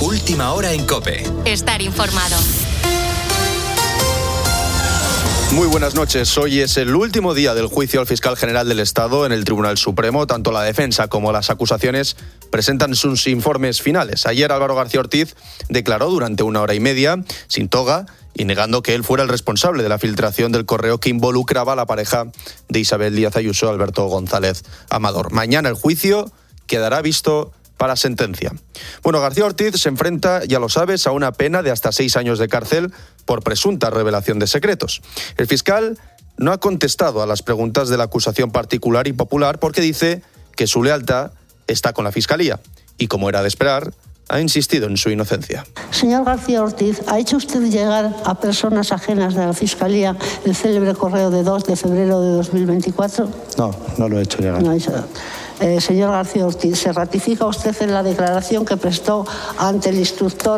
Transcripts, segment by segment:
Última hora en COPE. Estar informado. Muy buenas noches. Hoy es el último día del juicio al fiscal general del Estado en el Tribunal Supremo. Tanto la defensa como las acusaciones presentan sus informes finales. Ayer Álvaro García Ortiz declaró durante 1 hora y media, sin toga, y negando que él fuera el responsable de la filtración del correo que involucraba a la pareja de Isabel Díaz Ayuso, Alberto González Amador. Mañana el juicio quedará visto para sentencia. Bueno, García Ortiz se enfrenta, ya lo sabes, a una pena de hasta 6 años de cárcel por presunta revelación de secretos. El fiscal no ha contestado a las preguntas de la acusación particular y popular porque dice que su lealtad está con la Fiscalía y, como era de esperar, ha insistido en su inocencia. Señor García Ortiz, ¿ha hecho usted llegar a personas ajenas de la Fiscalía el célebre correo de 2 de febrero de 2024? No lo he hecho llegar. No ha hecho. Señor García Ortiz, ¿se ratifica usted en la declaración que prestó ante el instructor,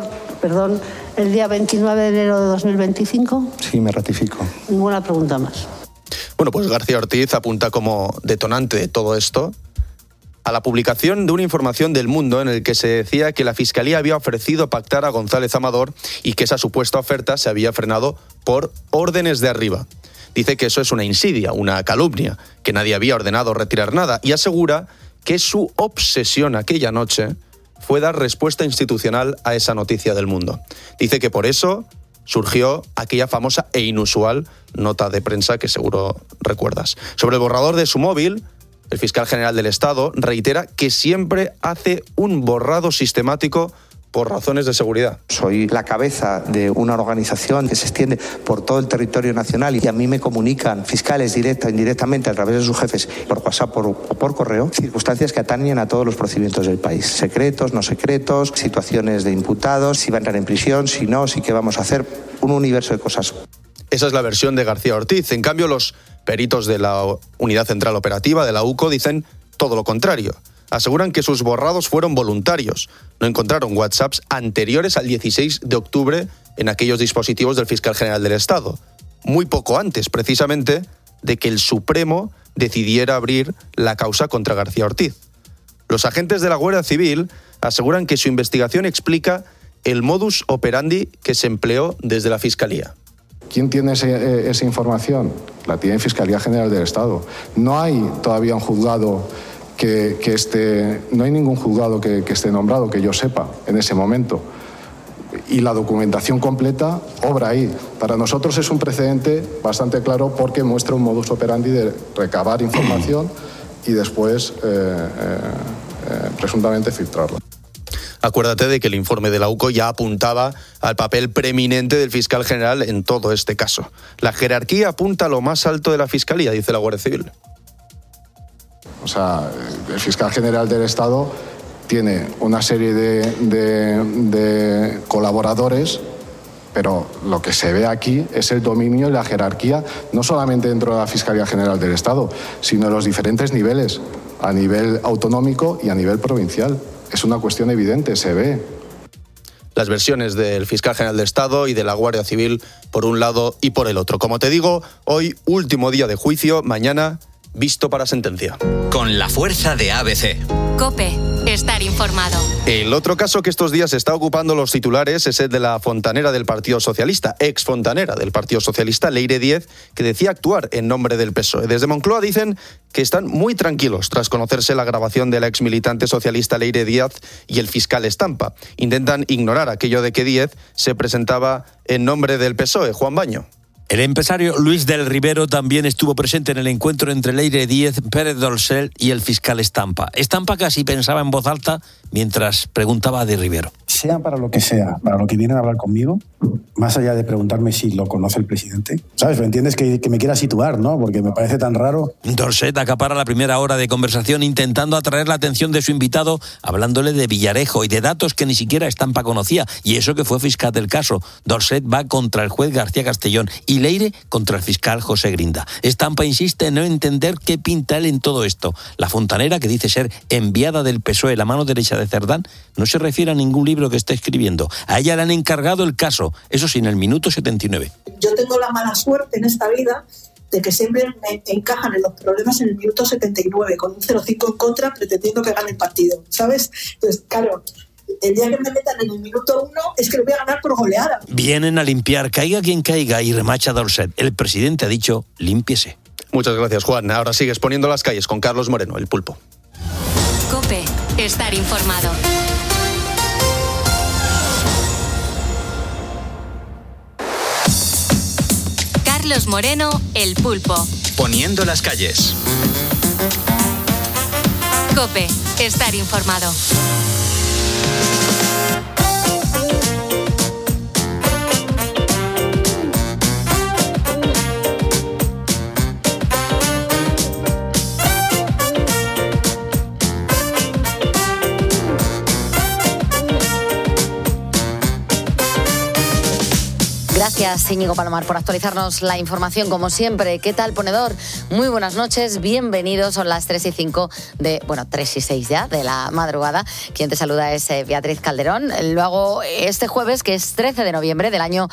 el día 29 de enero de 2025? Sí, me ratifico. Ninguna pregunta más. Bueno, pues García Ortiz apunta como detonante de todo esto a la publicación de una información del Mundo en el que se decía que la Fiscalía había ofrecido pactar a González Amador y que esa supuesta oferta se había frenado por órdenes de arriba. Dice que eso es una insidia, una calumnia, que nadie había ordenado retirar nada y asegura que su obsesión aquella noche fue dar respuesta institucional a esa noticia del Mundo. Dice que por eso surgió aquella famosa e inusual nota de prensa que seguro recuerdas. Sobre el borrador de su móvil, el fiscal general del Estado reitera que siempre hace un borrado sistemático por razones de seguridad. Soy la cabeza de una organización que se extiende por todo el territorio nacional y a mí me comunican fiscales directa e indirectamente a través de sus jefes por WhatsApp o por correo circunstancias que atañen a todos los procedimientos del país. Secretos, no secretos, situaciones de imputados, si va a entrar en prisión, si no, si qué vamos a hacer, un universo de cosas. Esa es la versión de García Ortiz. En cambio, los peritos de la Unidad Central Operativa de la UCO dicen todo lo contrario. Aseguran que sus borrados fueron voluntarios. No encontraron WhatsApps anteriores al 16 de octubre en aquellos dispositivos del fiscal general del Estado. Muy poco antes, precisamente, de que el Supremo decidiera abrir la causa contra García Ortiz. Los agentes de la Guardia Civil aseguran que su investigación explica el modus operandi que se empleó desde la Fiscalía. ¿Quién tiene esa información? La tiene Fiscalía General del Estado. No hay todavía un juzgado no hay ningún juzgado que esté nombrado, que yo sepa, en ese momento. Y la documentación completa obra ahí. Para nosotros es un precedente bastante claro porque muestra un modus operandi de recabar información y después presuntamente filtrarla. Acuérdate de que el informe de la UCO ya apuntaba al papel preeminente del fiscal general en todo este caso. La jerarquía apunta a lo más alto de la Fiscalía, dice la Guardia Civil. O sea, el fiscal general del Estado tiene una serie de colaboradores, pero lo que se ve aquí es el dominio y la jerarquía, no solamente dentro de la Fiscalía General del Estado, sino en los diferentes niveles, a nivel autonómico y a nivel provincial. Es una cuestión evidente, se ve. Las versiones del fiscal general de Estado y de la Guardia Civil por un lado y por el otro. Como te digo, hoy último día de juicio, mañana visto para sentencia. Con la fuerza de ABC. COPE. Estar informado. El otro caso que estos días está ocupando los titulares es el de la fontanera del Partido Socialista, ex fontanera del Partido Socialista, Leire Díez, que decía actuar en nombre del PSOE. Desde Moncloa dicen que están muy tranquilos tras conocerse la grabación de la ex militante socialista Leire Díaz y el fiscal Estampa. Intentan ignorar aquello de que Díez se presentaba en nombre del PSOE. Juan Baño. El empresario Luis del Rivero también estuvo presente en el encuentro entre Leire Díez, Pérez Dorsal y el fiscal Estampa. Estampa casi pensaba en voz alta mientras preguntaba a de Rivero. Sea para lo que sea, para lo que vienen a hablar conmigo, más allá de preguntarme si lo conoce el presidente, ¿sabes? ¿Me entiendes? Que me quiera situar, ¿no? Porque me parece tan raro. Dorset acapara la primera hora de conversación intentando atraer la atención de su invitado, hablándole de Villarejo y de datos que ni siquiera Estampa conocía, y eso que fue fiscal del caso. Dorset va contra el juez García Castellón y Leire contra el fiscal José Grinda. Estampa insiste en no entender qué pinta él en todo esto. La fontanera, que dice ser enviada del PSOE, la mano derecha de Cerdán, no se refiere a ningún libro que esté escribiendo. A ella le han encargado el caso, eso sí, en el minuto 79. Yo tengo la mala suerte en esta vida de que siempre me encajan en los problemas en el minuto 79, con un 0,5 en contra, pretendiendo que gane el partido, ¿sabes? Entonces, claro, el día que me metan en el minuto 1 es que lo voy a ganar por goleada. Vienen a limpiar, caiga quien caiga, y remacha Dorset. El presidente ha dicho, límpiese. Muchas gracias, Juan. Ahora sigues poniendo las calles con Carlos Moreno, el Pulpo. COPE, estar informado. Carlos Moreno, el Pulpo. Poniendo las calles. COPE, estar informado. Gracias, Íñigo Palomar, por actualizarnos la información, como siempre. ¿Qué tal, ponedor? Muy buenas noches, bienvenidos. Son las 3:05 3:06 ya, de la madrugada. Quien te saluda es Beatriz Calderón. Lo hago este jueves, que es 13 de noviembre del año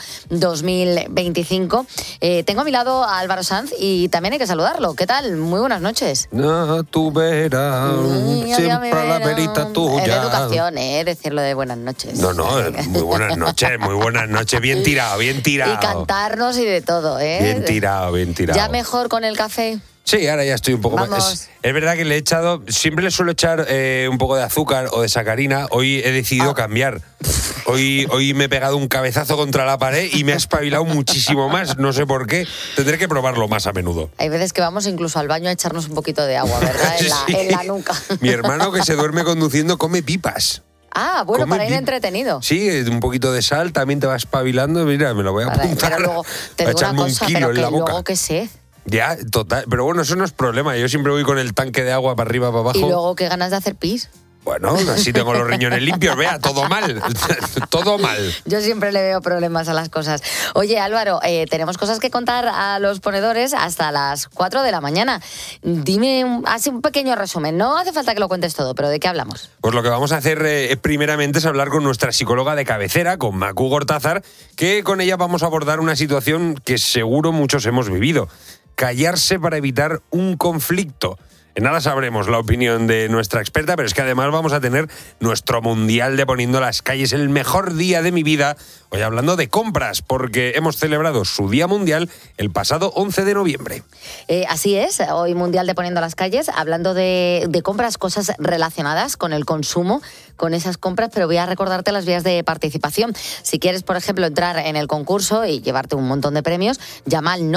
2025. Tengo a mi lado a Álvaro Sanz y también hay que saludarlo. ¿Qué tal? Muy buenas noches. No, tú verás, siempre la verita tuya. Es de educación, decirlo de buenas noches. No, muy buenas noches. Bien tirado. Y cantarnos y de todo, Bien tirado. ¿Ya mejor con el café? Sí, ahora ya estoy un poco más. Es verdad que le he echado, siempre le suelo echar un poco de azúcar o de sacarina. Hoy he decidido cambiar. Hoy me he pegado un cabezazo contra la pared y me ha espabilado muchísimo más. No sé por qué. Tendré que probarlo más a menudo. Hay veces que vamos incluso al baño a echarnos un poquito de agua, ¿verdad? En la nuca. Mi hermano, que se duerme conduciendo, come pipas. Ah, bueno, para ir entretenido. Sí, un poquito de sal también te va espabilando. Mira, me lo voy a apuntar. Pero luego te digo una cosa, pero que luego que sed. Ya, total. Pero bueno, eso no es problema. Yo siempre voy con el tanque de agua para arriba, para abajo. Y luego qué ganas de hacer pis. Bueno, así tengo los riñones limpios. Vea, todo mal. Todo mal. Yo siempre le veo problemas a las cosas. Oye, Álvaro, tenemos cosas que contar a los ponedores hasta las 4 de la mañana. Dime así un pequeño resumen. No hace falta que lo cuentes todo, pero ¿de qué hablamos? Pues lo que vamos a hacer primeramente es hablar con nuestra psicóloga de cabecera, con Macu Gortázar, que con ella vamos a abordar una situación que seguro muchos hemos vivido. Callarse para evitar un conflicto. En nada sabremos la opinión de nuestra experta, pero es que además vamos a tener nuestro mundial de Poniendo las Calles, el mejor día de mi vida, hoy hablando de compras, porque hemos celebrado su Día Mundial el pasado 11 de noviembre. Así es, hoy mundial de Poniendo las Calles, hablando de compras, cosas relacionadas con el consumo, con esas compras, pero voy a recordarte las vías de participación. Si quieres, por ejemplo, entrar en el concurso y llevarte un montón de premios, llama al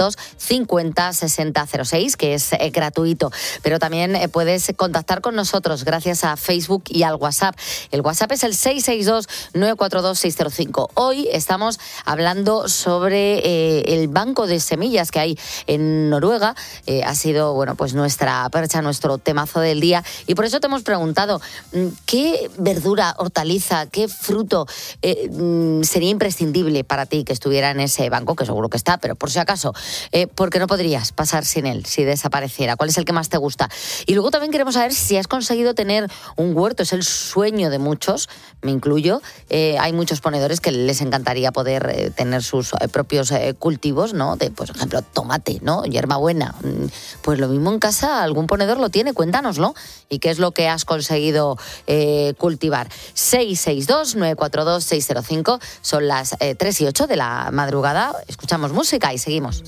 950 60 06, que es gratuito. Pero también puedes contactar con nosotros gracias a Facebook y al WhatsApp. El WhatsApp es el 662-942-605. Hoy estamos hablando sobre el banco de semillas que hay en Noruega. Ha sido, pues nuestra percha, nuestro temazo del día. Y por eso te hemos preguntado, ¿qué verdura, hortaliza, qué fruto sería imprescindible para ti que estuviera en ese banco? Que seguro que está, pero por si acaso, ¿por qué no podrías pasar sin él si desapareciera? ¿Cuál es el que más te gusta? Y luego también queremos saber si has conseguido tener un huerto. Es el sueño de muchos, me incluyo. Hay muchos ponedores que les encantaría poder tener sus propios cultivos, ¿no? De, por ejemplo, tomate, ¿no? Hierbabuena. Pues lo mismo en casa, algún ponedor lo tiene, cuéntanoslo. ¿Y qué es lo que has conseguido cultivar? 662-942-605. Son las 3:08 de la madrugada. Escuchamos música y seguimos.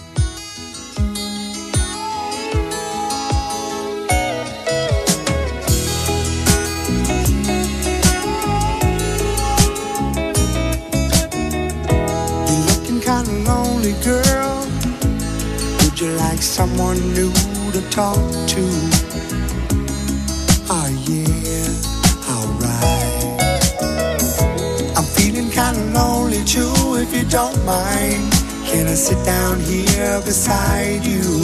Girl, would you like someone new to talk to? Oh yeah, alright. I'm feeling kinda lonely too, if you don't mind. Can I sit down here beside you?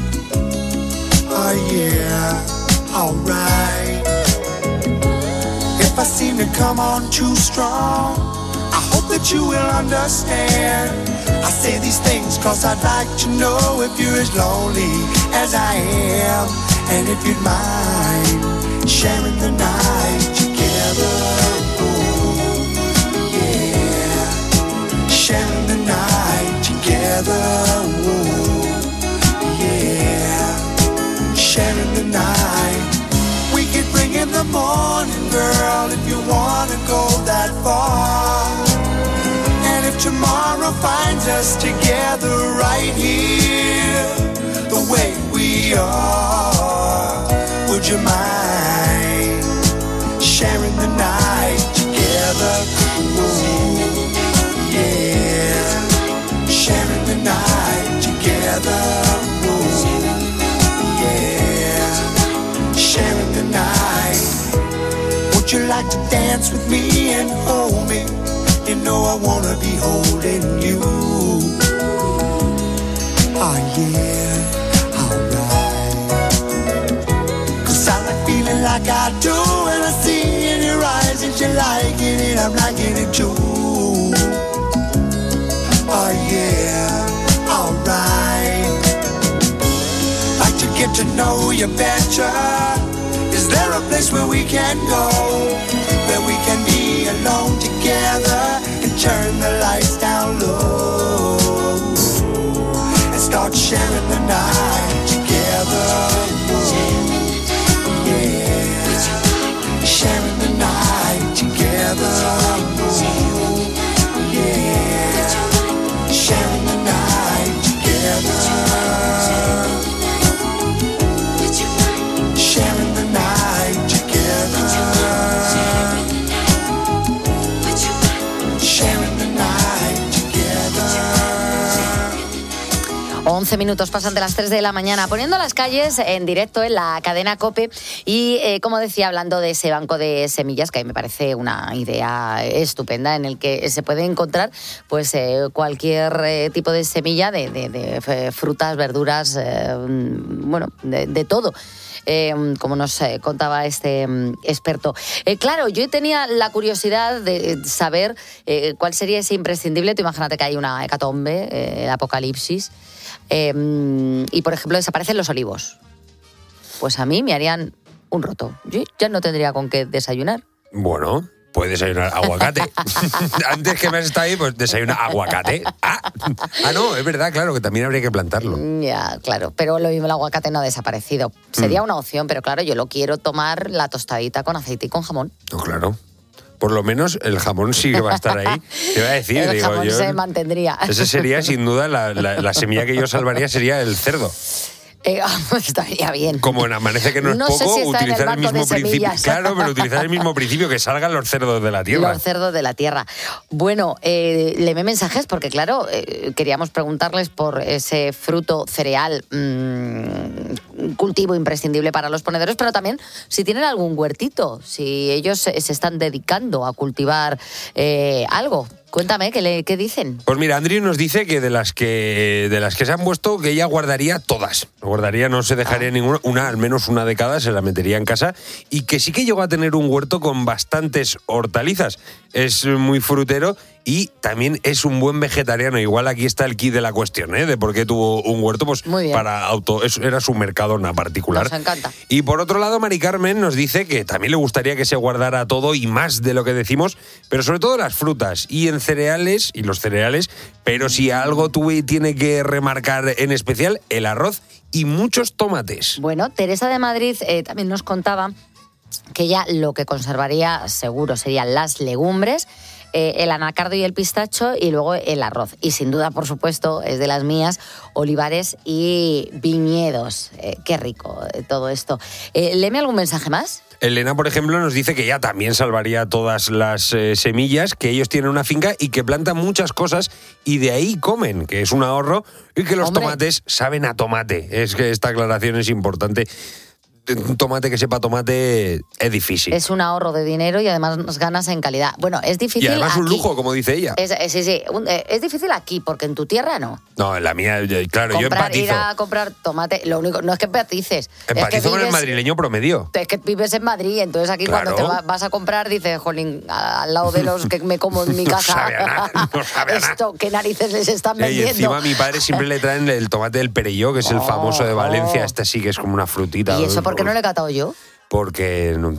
Oh yeah, alright. If I seem to come on too strong, I hope that you will understand. I say these things cause I'd like to know if you're as lonely as I am, and if you'd mind sharing the night together. Oh, yeah, sharing the night together. Oh, yeah, sharing the night. We could bring in the morning, girl, if you want. that far. And if tomorrow finds us together right here, the way we are, would you mind sharing the night together? Ooh, yeah, sharing the night together. Ooh, yeah, sharing the night. Would you like to dance with me and hold me? You know I wanna be holding you. Oh yeah, alright. 'Cause I like feeling like I do when I see in your eyes that you're liking it, I'm liking it too. Oh yeah, alright. Like to get to know you better. Is there a place where we can go, where we can be alone together and turn the lights down low and start sharing the night together? Yeah, sharing the night together. Yeah, sharing the night together. Sharing the night together. Sharing the night together. 11 minutos pasan de las 3 de la mañana, poniendo las calles en directo en la cadena COPE y, como decía, hablando de ese banco de semillas, que a mí me parece una idea estupenda, en el que se puede encontrar pues cualquier tipo de semilla de frutas, verduras, bueno, de todo. Como nos contaba este experto. Claro, yo tenía la curiosidad de saber cuál sería ese imprescindible. Tú imagínate que hay una hecatombe, el apocalipsis, y por ejemplo desaparecen los olivos. Pues a mí me harían un roto. Yo ya no tendría con qué desayunar. Bueno, puedes desayunar aguacate. Antes que me has estado ahí, pues desayuna aguacate. No, es verdad, claro, que también habría que plantarlo. Ya, claro, pero lo mismo, el aguacate no ha desaparecido. Sería una opción, pero claro, yo lo quiero tomar la tostadita con aceite y con jamón. No, claro. Por lo menos el jamón sí que va a estar ahí. Te iba a decir, el digo, jamón yo, se mantendría. Esa sería, sin duda, la semilla que yo salvaría sería el cerdo. Estaría bien. Como en Amanece que no es No poco, sé si está utilizar en el el mismo banco de principio. semillas. Claro, pero utilizar el mismo principio, que salgan los cerdos de la tierra. Los cerdos de la tierra. Bueno, léeme mensajes porque, claro, queríamos preguntarles por ese fruto cereal, cultivo imprescindible para los ponedores, pero también si tienen algún huertito, si ellos se están dedicando a cultivar algo. Cuéntame, ¿qué dicen? Pues mira, Andri nos dice que de las que se han puesto, que ella guardaría todas. Guardaría, no se dejaría ninguna, al menos una de cada se la metería en casa, y que sí que llegó a tener un huerto con bastantes hortalizas. Es muy frutero y también es un buen vegetariano. Igual aquí está el kit de la cuestión, de por qué tuvo un huerto, pues era su mercadona particular. Nos encanta. Y por otro lado, Mari Carmen nos dice que también le gustaría que se guardara todo y más de lo que decimos, pero sobre todo las frutas y en cereales y los cereales, pero si algo tiene que remarcar en especial, el arroz y muchos tomates. Bueno, Teresa de Madrid también nos contaba que ella lo que conservaría seguro serían las legumbres, el anacardo y el pistacho, y luego el arroz. Y sin duda, por supuesto, es de las mías, olivares y viñedos. Qué rico todo esto. Léeme algún mensaje más. Elena, por ejemplo, nos dice que ella también salvaría todas las semillas, que ellos tienen una finca y que plantan muchas cosas y de ahí comen, que es un ahorro, y que los tomates saben a tomate. Es que esta aclaración es importante. Un tomate que sepa tomate es difícil. Es un ahorro de dinero y además ganas en calidad. Bueno, es difícil. Y además aquí. Un lujo, como dice ella. Sí. Es difícil aquí, porque en tu tierra no. No, en la mía, claro, yo empatizo. Ir a comprar tomate, lo único, no es que empatices. Empatizo con el madrileño promedio. Es que vives en Madrid, entonces aquí cuando te vas a comprar dices, jolín, al lado de los que me como en mi casa. No sabe a nada, no sabe a nada. Esto, ¿qué narices les están vendiendo? Y encima a mi padre siempre le traen el tomate del Perelló, que es el famoso de Valencia. Este sí que es como una frutita. ¿Y eso por qué no le he catado yo? Porque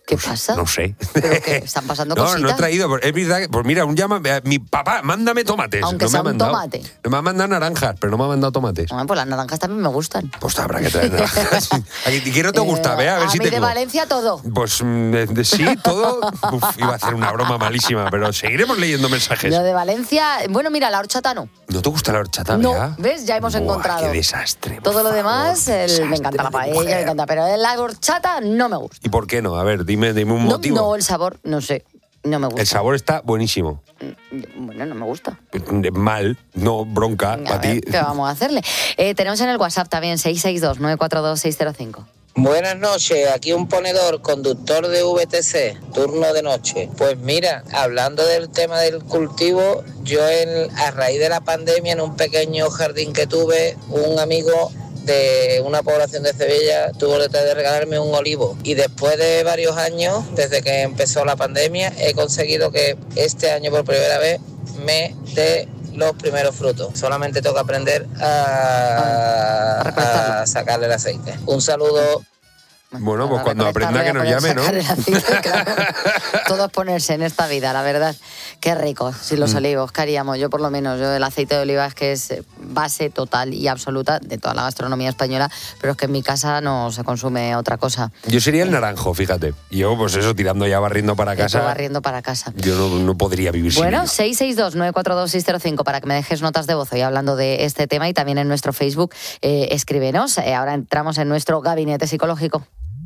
¿Qué pasa? No sé. ¿Pero qué? ¿Están pasando cositas? No he traído. Es verdad. Pues mira, mi papá, mándame tomates. Aunque no sea me ha un mandado. tomate. Me ha mandado naranjas, pero no me ha mandado tomates. Bueno, pues las naranjas también me gustan. Pues habrá que traer naranjas. ¿Y qué no te gusta? Ve, a ver si mí tengo. de Valencia todo. Pues sí, todo. Iba a hacer una broma malísima, pero seguiremos leyendo mensajes. Lo de Valencia, bueno, mira, la horchata no. ¿No te gusta la horchata? No, ¿verdad? ¿ves? Ya hemos encontrado. Qué desastre. Todo lo demás, me encanta la paella, me encanta, pero la horchata no me gusta. ¿Y por qué no? A ver, dime un motivo. No, el sabor, no sé, no me gusta. El sabor está buenísimo. Bueno, no me gusta. Mal, no, bronca, para ti. ¿Qué vamos a hacerle? Tenemos en el WhatsApp también 662-942-605. Buenas noches, aquí un ponedor, conductor de VTC, turno de noche. Pues mira, hablando del tema del cultivo, yo a raíz de la pandemia en un pequeño jardín que tuve, un amigo de una población de Sevilla tuvo la idea de regalarme un olivo y después de varios años, desde que empezó la pandemia, he conseguido que este año por primera vez me dé los primeros frutos. Solamente tengo que aprender a sacarle el aceite. Un saludo. Bueno, pues cuando aprenda que nos llame, ¿no? Claro. Todo es ponerse en esta vida, la verdad. Qué rico, si los olivos, ¿qué haríamos? Yo por lo menos, el aceite de oliva es que es base total y absoluta de toda la gastronomía española, pero es que en mi casa no se consume otra cosa. Yo sería el naranjo, fíjate. Yo, pues eso, tirando ya barriendo para casa. Barriendo para casa. Yo no podría vivir sin ello. Bueno, 662-942-605 para que me dejes notas de voz hoy hablando de este tema y también en nuestro Facebook. Escríbenos. Ahora entramos en nuestro gabinete psicológico.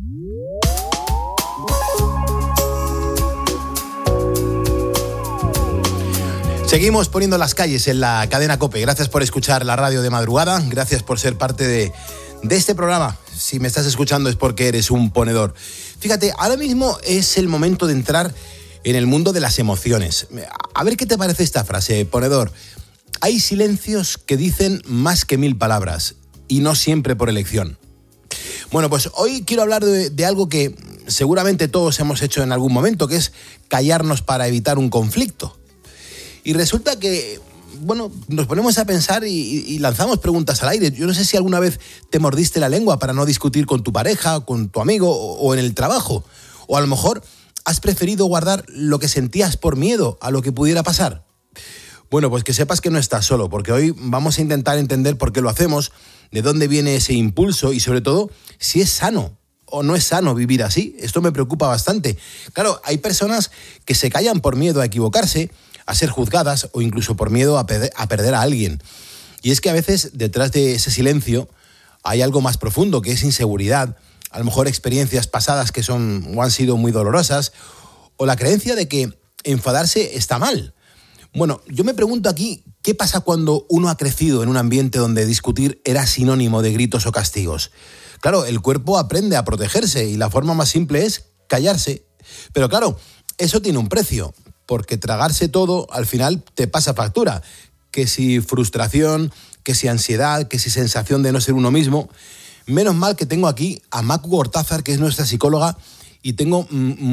Seguimos poniendo las calles en la cadena COPE. Gracias por escuchar la radio de madrugada. Gracias por ser parte de este programa. Si me estás escuchando es porque eres un ponedor. Fíjate, ahora mismo es el momento de entrar en el mundo de las emociones. A ver qué te parece esta frase, ponedor. Hay silencios que dicen más que 1000 palabras y no siempre por elección. Bueno, pues hoy quiero hablar de algo que seguramente todos hemos hecho en algún momento, que es callarnos para evitar un conflicto. Y resulta que, bueno, nos ponemos a pensar y lanzamos preguntas al aire. Yo no sé si alguna vez te mordiste la lengua para no discutir con tu pareja, con tu amigo o en el trabajo. O a lo mejor has preferido guardar lo que sentías por miedo a lo que pudiera pasar. Bueno, pues que sepas que no estás solo, porque hoy vamos a intentar entender por qué lo hacemos, de dónde viene ese impulso y sobre todo si es sano o no es sano vivir así. Esto me preocupa bastante. Claro, hay personas que se callan por miedo a equivocarse, a ser juzgadas o incluso por miedo a perder a alguien. Y es que a veces detrás de ese silencio hay algo más profundo, que es inseguridad, a lo mejor experiencias pasadas que son o han sido muy dolorosas, o la creencia de que enfadarse está mal. Bueno, yo me pregunto aquí, ¿qué pasa cuando uno ha crecido en un ambiente donde discutir era sinónimo de gritos o castigos? Claro, el cuerpo aprende a protegerse y la forma más simple es callarse. Pero claro, eso tiene un precio, porque tragarse todo al final te pasa factura. Que si frustración, que si ansiedad, que si sensación de no ser uno mismo. Menos mal que tengo aquí a Macu Gortázar, que es nuestra psicóloga, y tengo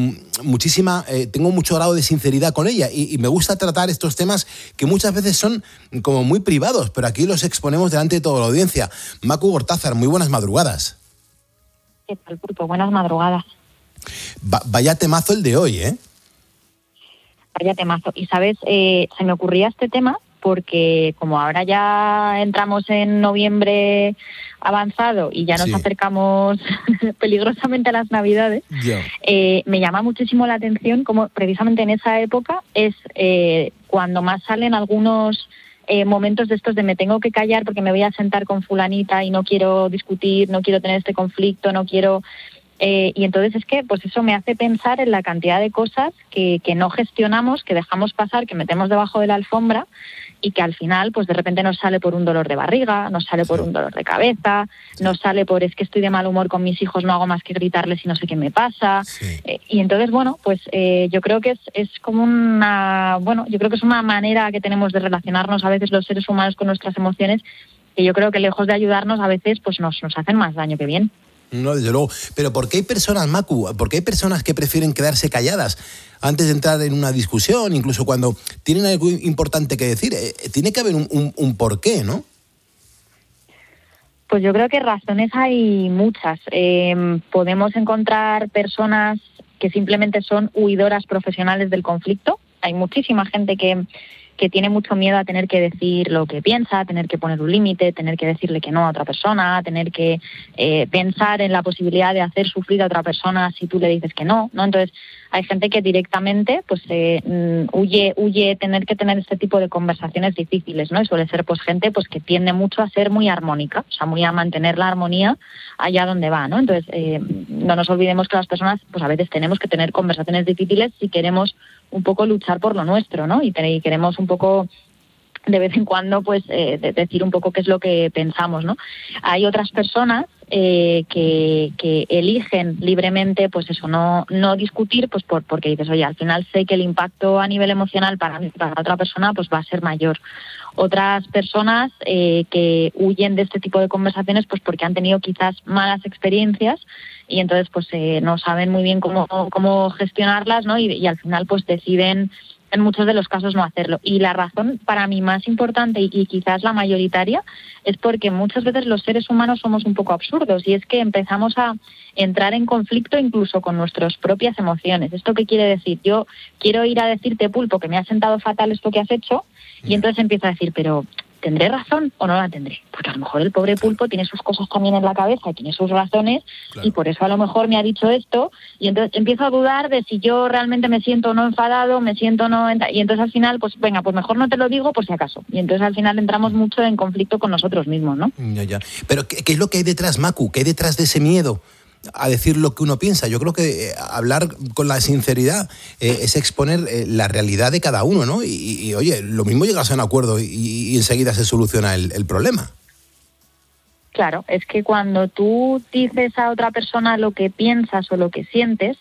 mucho grado de sinceridad con ella y me gusta tratar estos temas que muchas veces son como muy privados, pero aquí los exponemos delante de toda la audiencia. Macu Gortázar, muy buenas madrugadas. ¿Qué tal, Pulpo? Buenas madrugadas. Vaya temazo el de hoy, ¿eh? Vaya temazo. Y, ¿sabes? Se me ocurría este tema porque como ahora ya entramos en noviembre avanzado y ya nos acercamos peligrosamente a las Navidades, me llama muchísimo la atención cómo precisamente en esa época es cuando más salen algunos momentos de estos de me tengo que callar porque me voy a sentar con fulanita y no quiero discutir, no quiero tener este conflicto, no quiero... y entonces es que pues eso me hace pensar en la cantidad de cosas que no gestionamos, que dejamos pasar, que metemos debajo de la alfombra y que al final pues de repente nos sale por un dolor de barriga, nos sale por un dolor de cabeza, nos sale por es que estoy de mal humor con mis hijos, no hago más que gritarles y no sé qué me pasa. Y entonces, bueno, pues yo creo que es como yo creo que es una manera que tenemos de relacionarnos a veces los seres humanos con nuestras emociones, que yo creo que lejos de ayudarnos a veces pues nos hacen más daño que bien. No, desde luego. Pero ¿por qué hay personas, Macu, por qué hay personas que prefieren quedarse calladas antes de entrar en una discusión, incluso cuando tienen algo importante que decir? Tiene que haber un porqué, ¿no? Pues yo creo que razones hay muchas. Podemos encontrar personas que simplemente son huidoras profesionales del conflicto. Hay muchísima gente que tiene mucho miedo a tener que decir lo que piensa, a tener que poner un límite, tener que decirle que no a otra persona, a tener que pensar en la posibilidad de hacer sufrir a otra persona si tú le dices que no, ¿no? Entonces, hay gente que directamente pues huye tener que tener este tipo de conversaciones difíciles, ¿no? Y suele ser pues gente pues que tiende mucho a ser muy armónica, o sea, muy a mantener la armonía allá donde va, ¿no? Entonces, no nos olvidemos que las personas pues a veces tenemos que tener conversaciones difíciles si queremos un poco luchar por lo nuestro, ¿no? Y queremos un poco de vez en cuando pues decir un poco qué es lo que pensamos, ¿no? Hay otras personas que eligen libremente pues eso, no discutir pues porque dices, oye, al final sé que el impacto a nivel emocional para mí, para otra persona pues va a ser mayor. Otras personas que huyen de este tipo de conversaciones pues porque han tenido quizás malas experiencias y entonces pues no saben muy bien cómo gestionarlas, ¿no? Y al final pues deciden en muchos de los casos no hacerlo. Y la razón para mí más importante y quizás la mayoritaria es porque muchas veces los seres humanos somos un poco absurdos y es que empezamos a entrar en conflicto incluso con nuestras propias emociones. ¿Esto qué quiere decir? Yo quiero ir a decirte, Pulpo, que me ha sentado fatal esto que has hecho y entonces empiezo a decir, pero ¿tendré razón o no la tendré? Porque a lo mejor el pobre Pulpo tiene sus cosas también en la cabeza y tiene sus razones y por eso a lo mejor me ha dicho esto y entonces empiezo a dudar de si yo realmente me siento o no enfadado, me siento o no... Y entonces al final, pues venga, pues mejor no te lo digo por si acaso. Y entonces al final entramos mucho en conflicto con nosotros mismos, ¿no? Ya. Pero ¿qué es lo que hay detrás, Macu? ¿Qué hay detrás de ese miedo a decir lo que uno piensa? Yo creo que hablar con la sinceridad es exponer la realidad de cada uno, ¿no? Y oye, lo mismo llegas a un acuerdo y enseguida se soluciona el problema. Claro, es que cuando tú dices a otra persona lo que piensas o lo que sientes,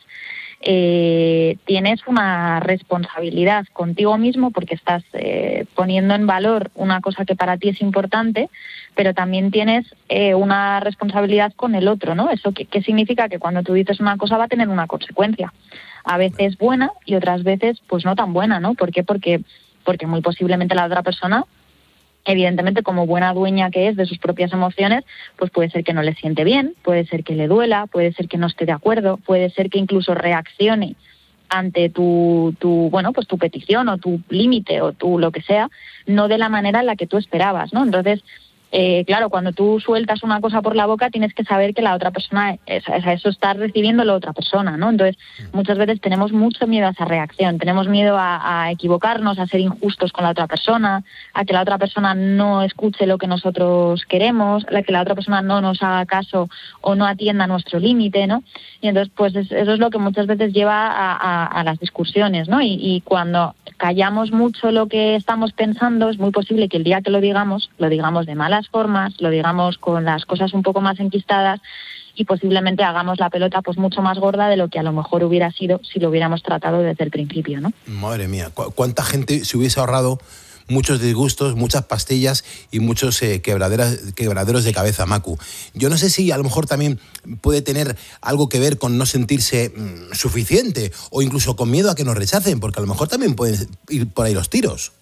tienes una responsabilidad contigo mismo porque estás poniendo en valor una cosa que para ti es importante, pero también tienes una responsabilidad con el otro, ¿no? ¿Eso qué significa? Que cuando tú dices una cosa va a tener una consecuencia. A veces buena y otras veces pues no tan buena, ¿no? ¿Por qué? Porque muy posiblemente la otra persona, evidentemente como buena dueña que es de sus propias emociones, pues puede ser que no le siente bien, puede ser que le duela, puede ser que no esté de acuerdo, puede ser que incluso reaccione ante tu petición o tu límite o tu lo que sea, no de la manera en la que tú esperabas, ¿no? Entonces, claro, cuando tú sueltas una cosa por la boca tienes que saber que la otra persona, eso está recibiendo la otra persona, ¿no? Entonces, muchas veces tenemos mucho miedo a esa reacción, tenemos miedo a equivocarnos, a ser injustos con la otra persona, a que la otra persona no escuche lo que nosotros queremos, a que la otra persona no nos haga caso o no atienda nuestro límite, ¿no? Y entonces, pues eso es lo que muchas veces lleva a las discusiones, ¿no? Y cuando callamos mucho lo que estamos pensando, es muy posible que el día que lo digamos de malas formas, lo digamos con las cosas un poco más enquistadas y posiblemente hagamos la pelota pues mucho más gorda de lo que a lo mejor hubiera sido si lo hubiéramos tratado desde el principio, ¿no? Madre mía, ¿cuánta gente se hubiese ahorrado muchos disgustos, muchas pastillas y muchos quebraderos de cabeza, Macu? Yo no sé si a lo mejor también puede tener algo que ver con no sentirse suficiente o incluso con miedo a que nos rechacen, porque a lo mejor también pueden ir por ahí los tiros.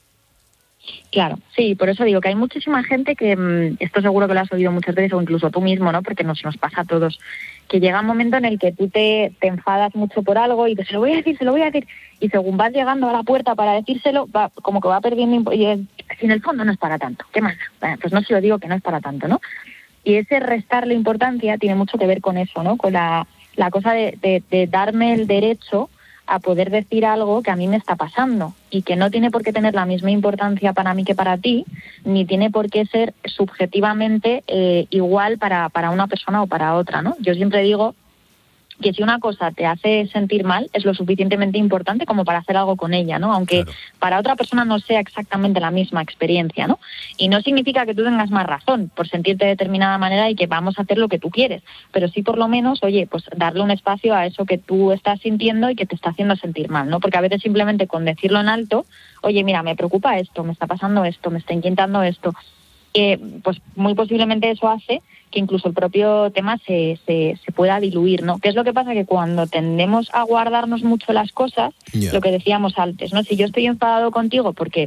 Claro, sí, por eso digo que hay muchísima gente que, esto seguro que lo has oído muchas veces o incluso tú mismo, ¿no? Porque nos pasa a todos, que llega un momento en el que tú te enfadas mucho por algo y te se lo voy a decir, y según vas llegando a la puerta para decírselo, como que va perdiendo, y en el fondo no es para tanto, ¿qué más? Pues no se lo digo que no es para tanto, ¿no? Y ese restarle importancia tiene mucho que ver con eso, ¿no? Con la cosa de darme el derecho a poder decir algo que a mí me está pasando y que no tiene por qué tener la misma importancia para mí que para ti, ni tiene por qué ser subjetivamente igual para una persona o para otra, ¿no? Yo siempre digo que si una cosa te hace sentir mal es lo suficientemente importante como para hacer algo con ella, ¿no? Aunque para otra persona no sea exactamente la misma experiencia, ¿no? Y no significa que tú tengas más razón por sentirte de determinada manera y que vamos a hacer lo que tú quieres, pero sí por lo menos, oye, pues darle un espacio a eso que tú estás sintiendo y que te está haciendo sentir mal, ¿no? Porque a veces simplemente con decirlo en alto, oye, mira, me preocupa esto, me está pasando esto, me está inquietando esto, pues muy posiblemente eso hace que incluso el propio tema se pueda diluir, ¿no? ¿Qué es lo que pasa? Que cuando tendemos a guardarnos mucho las cosas, lo que decíamos antes, ¿no? Si yo estoy enfadado contigo porque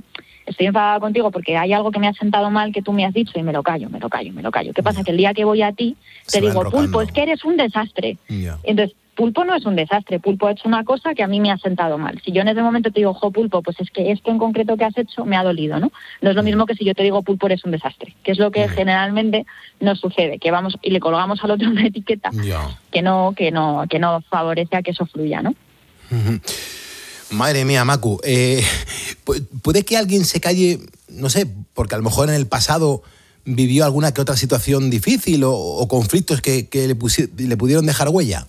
hay algo que me ha sentado mal que tú me has dicho y me lo callo. ¿Qué pasa? Que el día que voy a ti te digo, Pulpo, es que eres un desastre. Entonces, Pulpo no es un desastre, Pulpo ha hecho una cosa que a mí me ha sentado mal. Si yo en ese momento te digo, jo, Pulpo, pues es que esto en concreto que has hecho me ha dolido, ¿no? No es lo mismo que si yo te digo, Pulpo, eres un desastre, que es lo que generalmente nos sucede, que vamos y le colgamos al otro una etiqueta que no favorece a que eso fluya, ¿no? Madre mía, Macu, ¿puede que alguien se calle, no sé, porque a lo mejor en el pasado vivió alguna que otra situación difícil o conflictos que le pudieron dejar huella?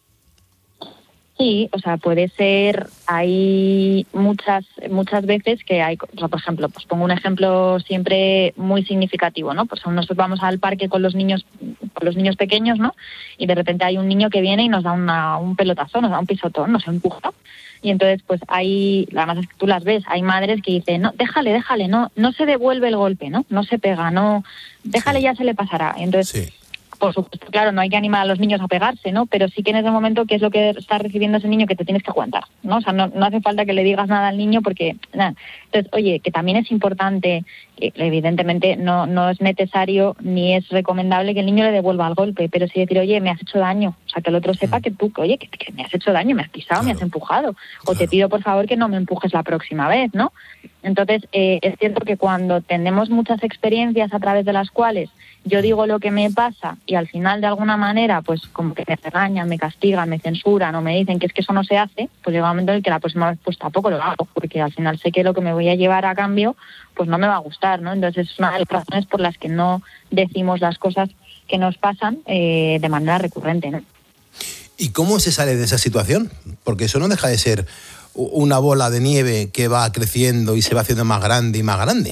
Sí, o sea, puede ser, hay muchas veces que hay, o sea, por ejemplo, pues pongo un ejemplo siempre muy significativo, ¿no? Pues nosotros vamos al parque con los niños pequeños, ¿no? Y de repente hay un niño que viene y nos da un pelotazo, nos da un pisotón, nos empuja. Y entonces, pues además es que tú las ves, hay madres que dicen, no, déjale, no se devuelve el golpe, ¿no? No se pega, no, déjale, ya se le pasará. Y entonces, por supuesto, claro, no hay que animar a los niños a pegarse, ¿no? Pero sí que en ese momento, ¿qué es lo que está recibiendo ese niño? Que te tienes que aguantar, ¿no? O sea, no hace falta que le digas nada al niño porque, nada. Entonces, oye, que también es importante, evidentemente no es necesario ni es recomendable que el niño le devuelva el golpe, pero sí decir, oye, me has hecho daño. O sea, que el otro sepa que tú, oye, que me has hecho daño, me has pisado, me has empujado. O te pido, por favor, que no me empujes la próxima vez, ¿no? Entonces, es cierto que cuando tenemos muchas experiencias a través de las cuales yo digo lo que me pasa y al final de alguna manera pues como que me regañan, me castigan, me censuran o me dicen que es que eso no se hace, pues llega un momento en el que la próxima vez pues tampoco lo hago, porque al final sé que lo que me voy a llevar a cambio pues no me va a gustar, ¿no? Entonces es una de las razones por las que no decimos las cosas que nos pasan de manera recurrente, ¿no? ¿Y cómo se sale de esa situación? Porque eso no deja de ser una bola de nieve que va creciendo y se va haciendo más grande y más grande.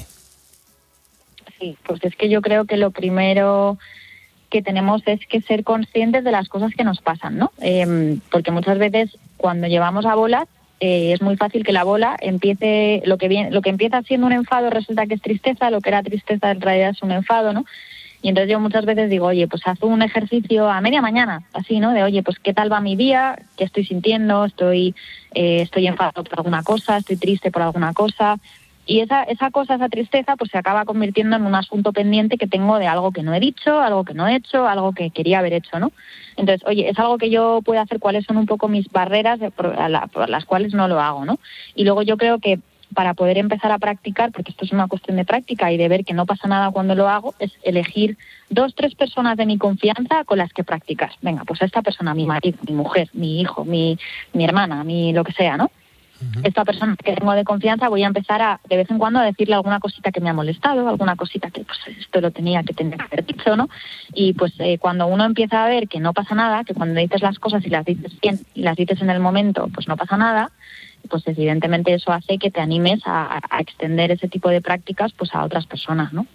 Sí, pues es que yo creo que lo primero que tenemos es que ser conscientes de las cosas que nos pasan, ¿no? Porque muchas veces cuando llevamos a bolas es muy fácil que la bola empiece, lo que empieza siendo un enfado resulta que es tristeza, lo que era tristeza en realidad es un enfado, ¿no? Y entonces yo muchas veces digo, oye, pues haz un ejercicio a media mañana, así, ¿no? De, oye, pues ¿qué tal va mi día? ¿Qué estoy sintiendo? ¿Estoy enfadado por alguna cosa? ¿Estoy triste por alguna cosa? Y esa cosa, esa tristeza, pues se acaba convirtiendo en un asunto pendiente que tengo de algo que no he dicho, algo que no he hecho, algo que quería haber hecho, ¿no? Entonces, oye, es algo que yo puedo hacer, cuáles son un poco mis barreras por las cuales no lo hago, ¿no? Y luego yo creo que para poder empezar a practicar, porque esto es una cuestión de práctica y de ver que no pasa nada cuando lo hago, es elegir 2, 3 personas de mi confianza con las que practicar. Venga, pues a esta persona, mi marido, mi mujer, mi hijo, mi hermana, mi lo que sea, ¿no? Esta persona que tengo de confianza voy a empezar de vez en cuando a decirle alguna cosita que me ha molestado, alguna cosita que pues esto lo tenía que haber dicho, ¿no? Y pues cuando uno empieza a ver que no pasa nada, que cuando dices las cosas y las dices bien y las dices en el momento, pues no pasa nada, pues evidentemente eso hace que te animes a extender ese tipo de prácticas pues a otras personas, ¿no?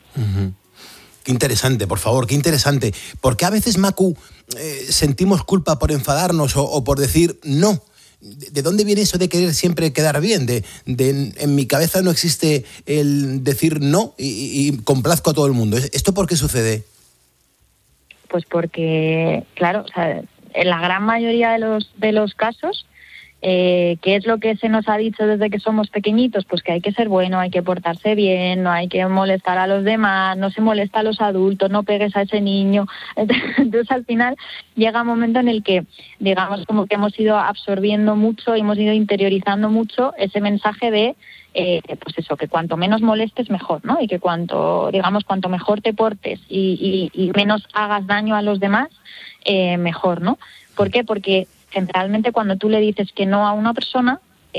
Qué interesante, por favor, qué interesante. Porque a veces, Macu, sentimos culpa por enfadarnos o por decir no. ¿De dónde viene eso de querer siempre quedar bien? En mi cabeza no existe el decir no y complazco a todo el mundo. ¿Esto por qué sucede? Pues porque, claro, o sea, en la gran mayoría de los casos, ¿qué es lo que se nos ha dicho desde que somos pequeñitos? Pues que hay que ser bueno, hay que portarse bien, no hay que molestar a los demás, no se molesta a los adultos, no pegues a ese niño. Entonces al final llega un momento en el que, digamos, como que hemos ido absorbiendo mucho, hemos ido interiorizando mucho ese mensaje de, pues eso, que cuanto menos molestes mejor, ¿no? Y que cuanto mejor te portes y menos hagas daño a los demás, mejor, ¿no? ¿Por qué? Porque generalmente cuando tú le dices que no a una persona,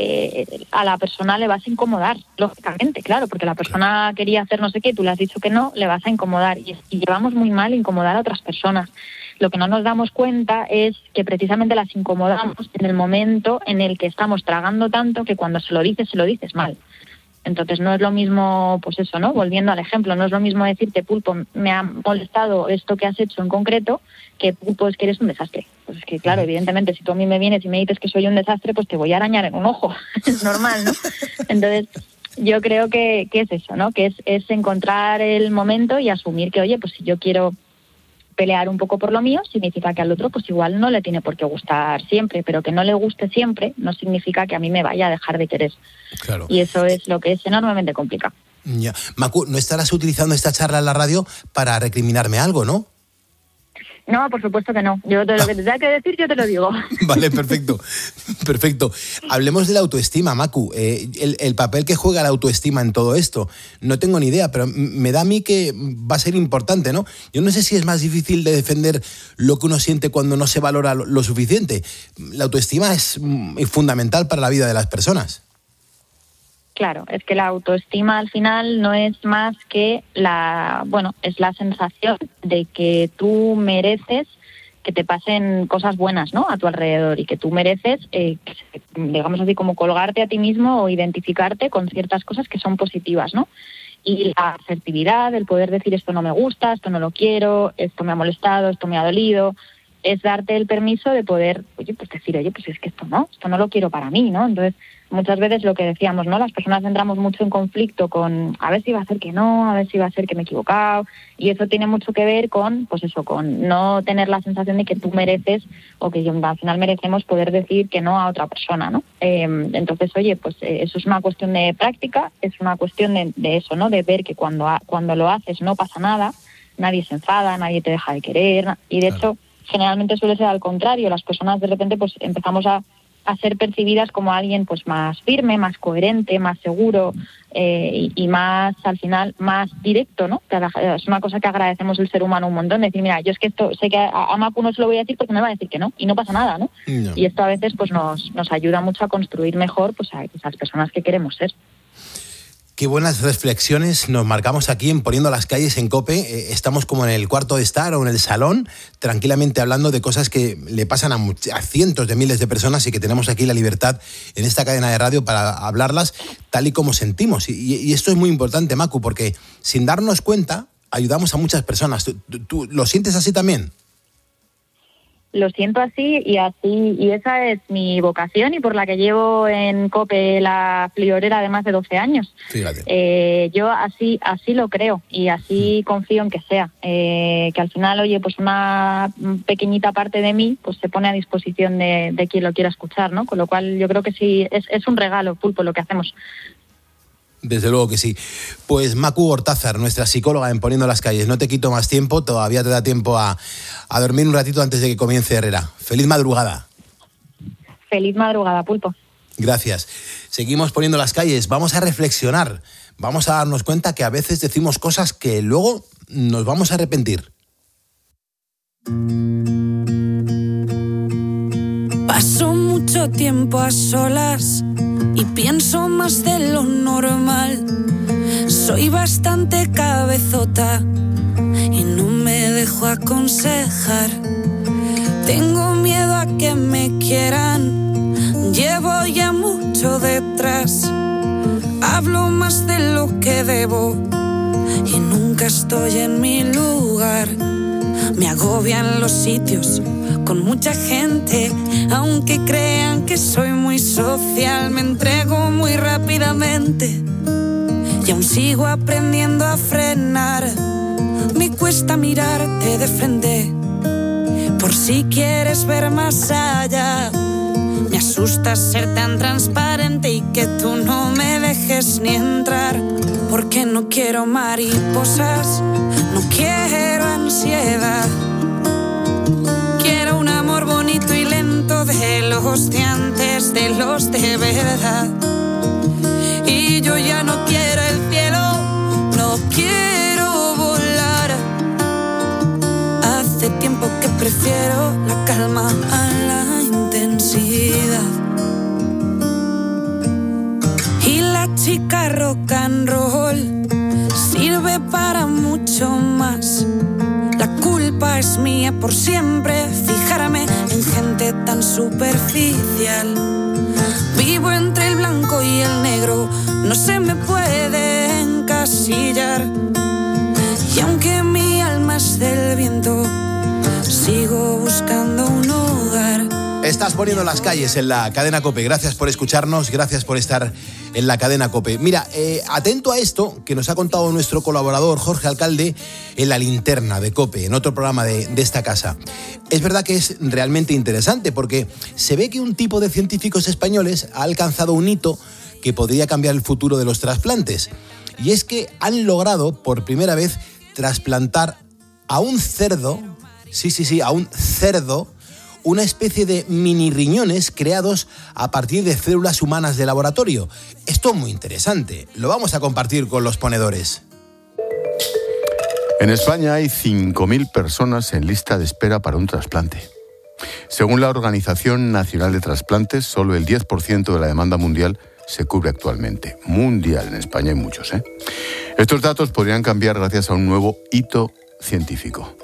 a la persona le vas a incomodar, lógicamente, claro, porque la persona quería hacer no sé qué, tú le has dicho que no, le vas a incomodar y llevamos muy mal incomodar a otras personas. Lo que no nos damos cuenta es que precisamente las incomodamos en el momento en el que estamos tragando tanto que cuando se lo dices mal. Entonces no es lo mismo, pues eso, ¿no? Volviendo al ejemplo, no es lo mismo decirte, Pulpo, me ha molestado esto que has hecho en concreto, que Pulpo, es que eres un desastre. Pues es que, claro, evidentemente, si tú a mí me vienes y me dices que soy un desastre, pues te voy a arañar en un ojo. Es normal, ¿no? Entonces, yo creo que es eso, ¿no? Que es encontrar el momento y asumir que, oye, pues si yo quiero pelear un poco por lo mío, significa que al otro pues igual no le tiene por qué gustar siempre, pero que no le guste siempre no significa que a mí me vaya a dejar de querer. Claro. Y eso es lo que es enormemente complicado. Ya. Macu, ¿no estarás utilizando esta charla en la radio para recriminarme algo, no? No, por supuesto que no. Yo lo que te tenga que decir, yo te lo digo. Vale, perfecto. Perfecto. Hablemos de la autoestima, Macu. El papel que juega la autoestima en todo esto. No tengo ni idea, pero me da a mí que va a ser importante, ¿no? Yo no sé si es más difícil de defender lo que uno siente cuando no se valora lo suficiente. La autoestima es fundamental para la vida de las personas. Claro, es que la autoestima al final no es más que es la sensación de que tú mereces que te pasen cosas buenas, ¿no?, a tu alrededor, y que tú mereces, digamos así, como colgarte a ti mismo o identificarte con ciertas cosas que son positivas, ¿no? Y la asertividad, el poder decir esto no me gusta, esto no lo quiero, esto me ha molestado, esto me ha dolido, es darte el permiso de poder, decir, pues es que esto no lo quiero para mí, ¿no? Entonces, muchas veces lo que decíamos, ¿no? Las personas entramos mucho en conflicto con a ver si va a ser que no, a ver si va a ser que me he equivocado, y eso tiene mucho que ver con, con no tener la sensación de que tú mereces o que al final merecemos poder decir que no a otra persona, ¿no? Entonces, eso es una cuestión de práctica, es una cuestión de eso, ¿no? De ver que cuando lo haces no pasa nada, nadie se enfada, nadie te deja de querer, y de hecho, generalmente suele ser al contrario, las personas de repente empezamos a ser percibidas como alguien más firme, más coherente, más seguro y más, al final, más directo, ¿no? Es una cosa que agradecemos el ser humano un montón, decir, mira, yo es que esto sé que a Macu no se lo voy a decir porque me va a decir que no, y no pasa nada, ¿no? Y esto a veces nos ayuda mucho a construir mejor a esas personas que queremos ser. Qué buenas reflexiones nos marcamos aquí en Poniendo las Calles en COPE. Estamos como en el cuarto de estar o en el salón, tranquilamente hablando de cosas que le pasan a cientos de miles de personas, y que tenemos aquí la libertad en esta cadena de radio para hablarlas tal y como sentimos. Y esto es muy importante, Macu, porque sin darnos cuenta ayudamos a muchas personas. ¿Tú lo sientes así también? Lo siento así, y esa es mi vocación y por la que llevo en COPE la friolera de más de 12 años. Fíjate. Yo así lo creo y así confío en que sea. Que al final, una pequeñita parte de mí se pone a disposición de quien lo quiera escuchar, ¿no? Con lo cual yo creo que sí, es un regalo, Pulpo, lo que hacemos. Desde luego que sí. Pues Macu Gortázar, nuestra psicóloga en Poniendo las Calles. No te quito más tiempo, todavía te da tiempo a dormir un ratito antes de que comience Herrera. Feliz madrugada. Feliz madrugada, Pulpo. Gracias. Seguimos Poniendo las Calles. Vamos a reflexionar. Vamos a darnos cuenta que a veces decimos cosas que luego nos vamos a arrepentir. Paso mucho tiempo a solas y pienso más de lo normal. Soy bastante cabezota y no me dejo aconsejar. Tengo miedo a que me quieran, llevo ya mucho detrás. Hablo más de lo que debo y nunca estoy en mi lugar. Me agobian los sitios con mucha gente, aunque crean que soy muy social. Me entrego muy rápidamente y aún sigo aprendiendo a frenar. Me cuesta mirarte de frente por si quieres ver más allá. Me asusta ser tan transparente y que tú no me dejes ni entrar, porque no quiero mariposas, no quiero ansiedad. Quiero un amor bonito y lento, de los de antes, de los de verdad. Y yo ya no quiero el cielo, no quiero volar. Hace tiempo que prefiero la calma a la intensidad. Y la chica rock and roll sirve para mucho más. La culpa es mía por siempre fijarme en gente tan superficial. Vivo entre el blanco y el negro, no se me puede encasillar. Y aunque mi alma es del viento, sigo buscando un hogar. Estás Poniendo las Calles en la cadena COPE. Gracias por escucharnos, gracias por estar en la cadena COPE. Mira, atento a esto que nos ha contado nuestro colaborador Jorge Alcalde en La Linterna de COPE, en otro programa de esta casa. Es verdad que es realmente interesante porque se ve que un tipo de científicos españoles ha alcanzado un hito que podría cambiar el futuro de los trasplantes. Y es que han logrado por primera vez trasplantar a un cerdo sí, a un cerdo, una especie de mini riñones creados a partir de células humanas de laboratorio. Esto es muy interesante. Lo vamos a compartir con los ponedores. En España hay 5.000 personas en lista de espera para un trasplante. Según la Organización Nacional de Trasplantes, solo el 10% de la demanda mundial se cubre actualmente. Mundial, en España hay muchos, ¿eh? Estos datos podrían cambiar gracias a un nuevo hito científico.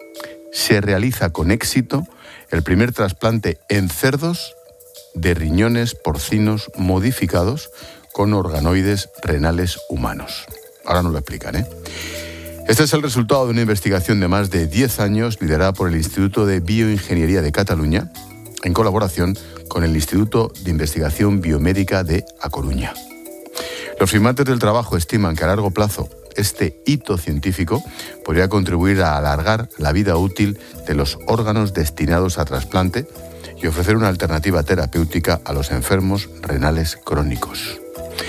Se realiza con éxito el primer trasplante en cerdos de riñones porcinos modificados con organoides renales humanos. Ahora nos lo explican, ¿eh? Este es el resultado de una investigación de más de 10 años liderada por el Instituto de Bioingeniería de Cataluña en colaboración con el Instituto de Investigación Biomédica de A Coruña. Los firmantes del trabajo estiman que a largo plazo este hito científico podría contribuir a alargar la vida útil de los órganos destinados a trasplante y ofrecer una alternativa terapéutica a los enfermos renales crónicos.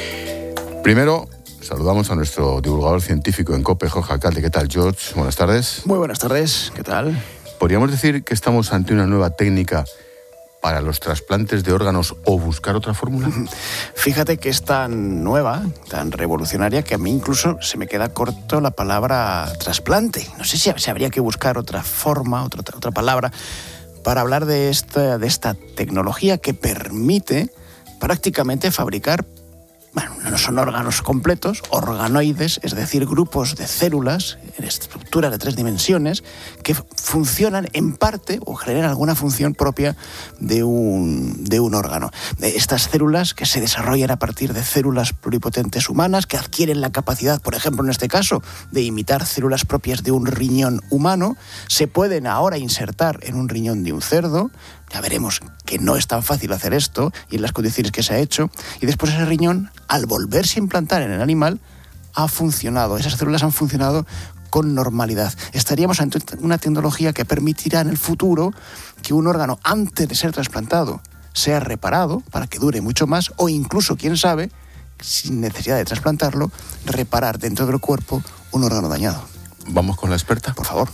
Primero, saludamos a nuestro divulgador científico en COPE, Jorge Alcalde. ¿Qué tal, George? Buenas tardes. Muy buenas tardes. ¿Qué tal? ¿Podríamos decir que estamos ante una nueva técnica para los trasplantes de órganos o buscar otra fórmula? Fíjate que es tan nueva, tan revolucionaria, que a mí incluso se me queda corto la palabra trasplante. No sé si habría que buscar otra forma, otra palabra, para hablar de esta tecnología que permite prácticamente fabricar, bueno, no son órganos completos, organoides, es decir, grupos de células en estructura de 3 dimensiones que funcionan en parte o generan alguna función propia de un órgano. Estas células que se desarrollan a partir de células pluripotentes humanas que adquieren la capacidad, por ejemplo, en este caso, de imitar células propias de un riñón humano, se pueden ahora insertar en un riñón de un cerdo. Ya veremos que no es tan fácil hacer esto y en las condiciones que se ha hecho. Y después ese riñón, al volverse a implantar en el animal, ha funcionado. Esas células han funcionado con normalidad. Estaríamos ante una tecnología que permitirá en el futuro que un órgano, antes de ser trasplantado, sea reparado para que dure mucho más o incluso, quién sabe, sin necesidad de trasplantarlo, reparar dentro del cuerpo un órgano dañado. Vamos con la experta. Por favor.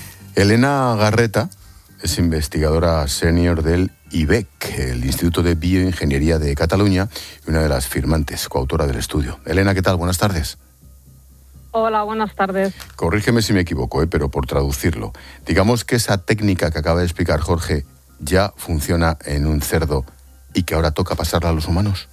Elena Garreta es investigadora senior del IBEC, el Instituto de Bioingeniería de Cataluña, y una de las firmantes, coautora del estudio. Elena, ¿qué tal? Buenas tardes. Hola, buenas tardes. Corrígeme si me equivoco, pero por traducirlo. Digamos que esa técnica que acaba de explicar Jorge ya funciona en un cerdo y que ahora toca pasarla a los humanos.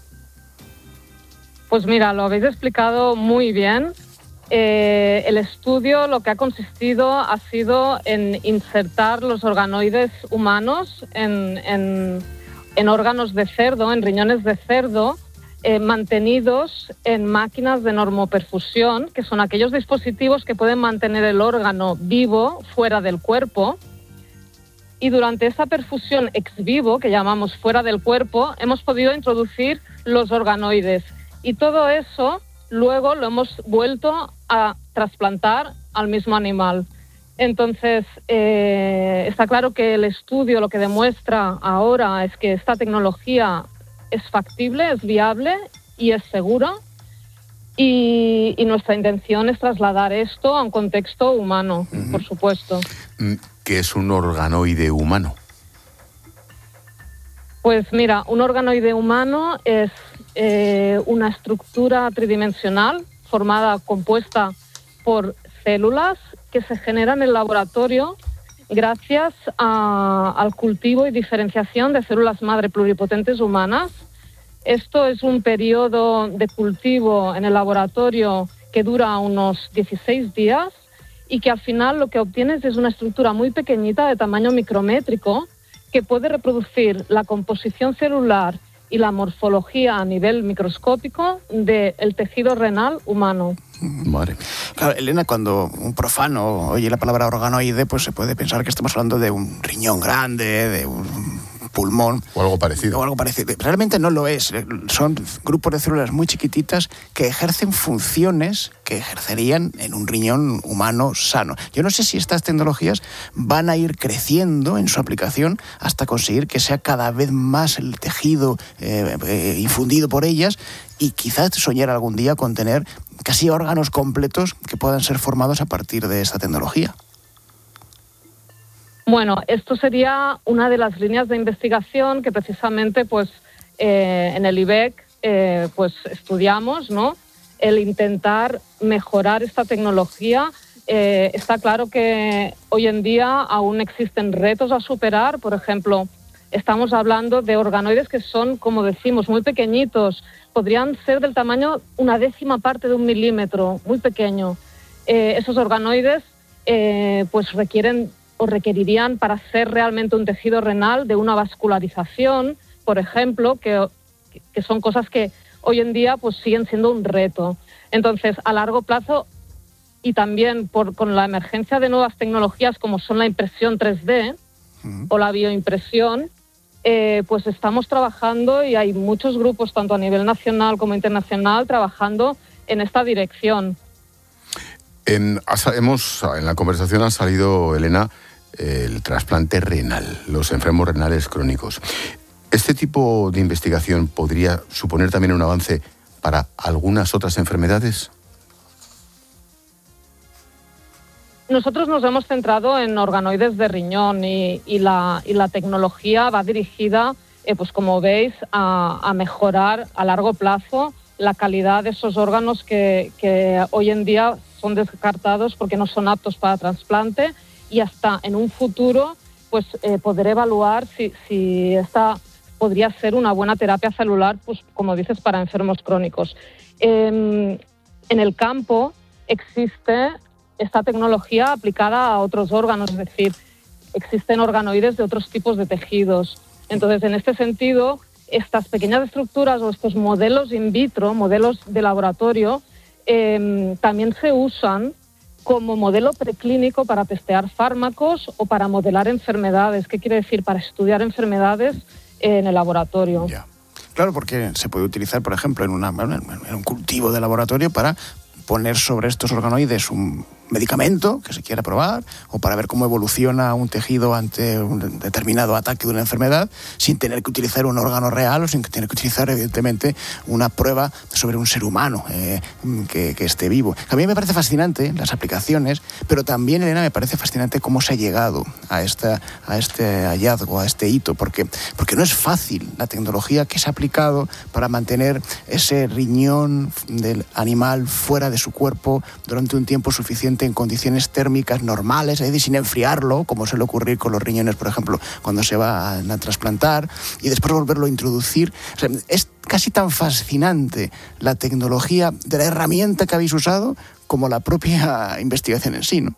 Pues mira, lo habéis explicado muy bien. El estudio lo que ha consistido ha sido en insertar los organoides humanos en órganos de cerdo, en riñones de cerdo, mantenidos en máquinas de normoperfusión, que son aquellos dispositivos que pueden mantener el órgano vivo fuera del cuerpo. Y durante esa perfusión ex vivo, que llamamos fuera del cuerpo, hemos podido introducir los organoides. Y todo eso luego lo hemos vuelto a trasplantar al mismo animal. Entonces, está claro que el estudio lo que demuestra ahora es que esta tecnología es factible, es viable y es segura. Y nuestra intención es trasladar esto a un contexto humano, por supuesto. ¿Qué es un organoide humano? Pues mira, un organoide humano es una estructura tridimensional compuesta por células que se generan en el laboratorio gracias al cultivo y diferenciación de células madre pluripotentes humanas. Esto es un periodo de cultivo en el laboratorio que dura unos 16 días y que al final lo que obtienes es una estructura muy pequeñita de tamaño micrométrico que puede reproducir la composición celular y la morfología a nivel microscópico del tejido renal humano. Madre. Claro, Elena, cuando un profano oye la palabra organoide, pues se puede pensar que estamos hablando de un riñón grande, de un pulmón. O algo parecido. O algo parecido. Realmente no lo es. Son grupos de células muy chiquititas que ejercen funciones que ejercerían en un riñón humano sano. Yo no sé si estas tecnologías van a ir creciendo en su aplicación hasta conseguir que sea cada vez más el tejido infundido por ellas y quizás soñar algún día con tener casi órganos completos que puedan ser formados a partir de esta tecnología. Bueno, esto sería una de las líneas de investigación que precisamente pues, en el IBEC pues, estudiamos, ¿no? El intentar mejorar esta tecnología. Está claro que hoy en día aún existen retos a superar. Por ejemplo, estamos hablando de organoides que son, como decimos, muy pequeñitos. Podrían ser del tamaño 1/10 parte de 1 milímetro, muy pequeño. Esos organoides pues requieren o requerirían para ser realmente un tejido renal de una vascularización, por ejemplo, que son cosas que hoy en día pues siguen siendo un reto. Entonces, a largo plazo y también con la emergencia de nuevas tecnologías como son la impresión 3D o la bioimpresión, pues estamos trabajando y hay muchos grupos, tanto a nivel nacional como internacional, trabajando en esta dirección. En la conversación ha salido, Elena, el trasplante renal, los enfermos renales crónicos. ¿Este tipo de investigación podría suponer también un avance para algunas otras enfermedades? Nosotros nos hemos centrado en organoides de riñón y la tecnología va dirigida, pues como veis, a mejorar a largo plazo la calidad de esos órganos que hoy en día son descartados porque no son aptos para trasplante, y hasta en un futuro pues poder evaluar si esta podría ser una buena terapia celular, pues como dices, para enfermos crónicos. En el campo existe esta tecnología aplicada a otros órganos, es decir, existen organoides de otros tipos de tejidos. Entonces, en este sentido, estas pequeñas estructuras o estos modelos in vitro, modelos de laboratorio, también se usan como modelo preclínico para testear fármacos o para modelar enfermedades. ¿Qué quiere decir? Para estudiar enfermedades en el laboratorio. Ya. Claro, porque se puede utilizar, por ejemplo, en un cultivo de laboratorio para poner sobre estos organoides un medicamento que se quiera probar o para ver cómo evoluciona un tejido ante un determinado ataque de una enfermedad sin tener que utilizar un órgano real o sin tener que utilizar, evidentemente, una prueba sobre un ser humano que esté vivo. A mí me parece fascinante las aplicaciones, pero también, Elena, me parece fascinante cómo se ha llegado a este hallazgo, a este hito, porque no es fácil la tecnología que se ha aplicado para mantener ese riñón del animal fuera de su cuerpo durante un tiempo suficiente en condiciones térmicas normales, es decir, sin enfriarlo, como suele ocurrir con los riñones, por ejemplo, cuando se va a trasplantar, y después volverlo a introducir. O sea, es casi tan fascinante la tecnología de la herramienta que habéis usado como la propia investigación en sí, ¿no?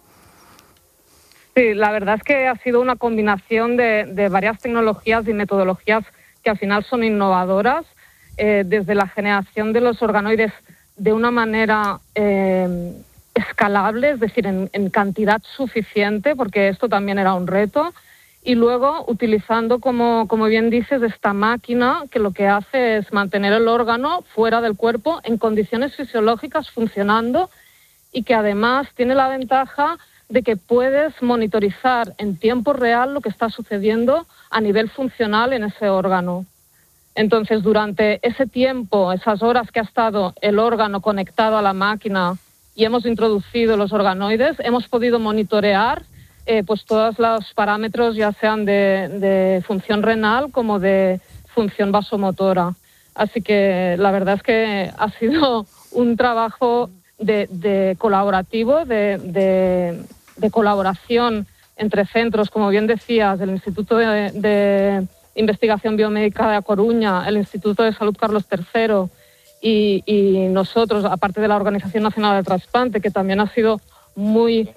Sí, la verdad es que ha sido una combinación de varias tecnologías y metodologías que al final son innovadoras, desde la generación de los organoides de una manera escalable, es decir, en cantidad suficiente, porque esto también era un reto, y luego utilizando, como bien dices, esta máquina que lo que hace es mantener el órgano fuera del cuerpo en condiciones fisiológicas funcionando, y que además tiene la ventaja de que puedes monitorizar en tiempo real lo que está sucediendo a nivel funcional en ese órgano. Entonces, durante ese tiempo, esas horas que ha estado el órgano conectado a la máquina y hemos introducido los organoides, hemos podido monitorear pues todos los parámetros, ya sean de función renal como de función vasomotora. Así que la verdad es que ha sido un trabajo de colaborativo, de colaboración entre centros, como bien decías, del Instituto de Investigación Biomédica de A Coruña, el Instituto de Salud Carlos III y nosotros, aparte de la Organización Nacional de Trasplante, que también ha sido muy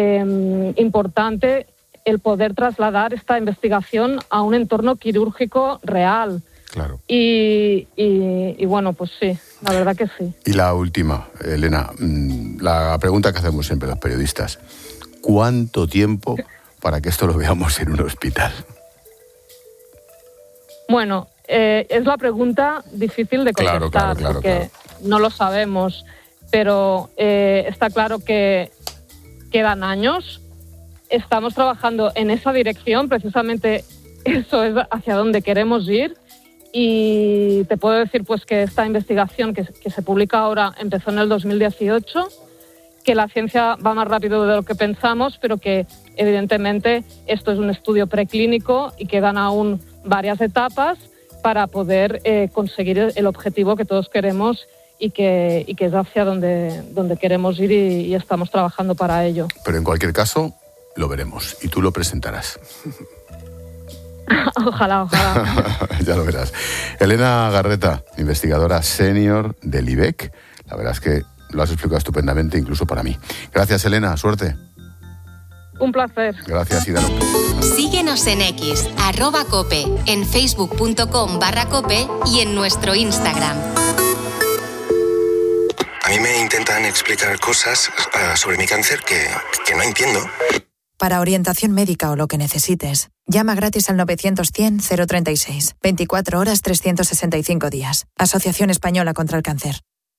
importante el poder trasladar esta investigación a un entorno quirúrgico real. Claro. Y bueno, pues sí, la verdad que sí. Y la última, Elena, la pregunta que hacemos siempre los periodistas: ¿cuánto tiempo para que esto lo veamos en un hospital? Bueno, es la pregunta difícil de contestar, porque no lo sabemos, pero está claro que quedan años. Estamos trabajando en esa dirección, precisamente eso es hacia donde queremos ir, y te puedo decir pues que esta investigación que se publica ahora empezó en el 2018 que la ciencia va más rápido de lo que pensamos, pero que evidentemente esto es un estudio preclínico y quedan aún varias etapas para poder conseguir el objetivo que todos queremos y que es hacia donde queremos ir y estamos trabajando para ello. Pero en cualquier caso, lo veremos y tú lo presentarás. Ojalá. Ya lo verás. Elena Garreta, investigadora senior del IBEC. La verdad es que lo has explicado estupendamente, incluso para mí. Gracias, Elena. Suerte. Un placer. Gracias, Ida. Síguenos en X, @cope, en facebook.com/cope y en nuestro Instagram. A mí me intentan explicar cosas sobre mi cáncer que no entiendo. Para orientación médica o lo que necesites, llama gratis al 900-100-036. 24 horas, 365 días. Asociación Española contra el Cáncer.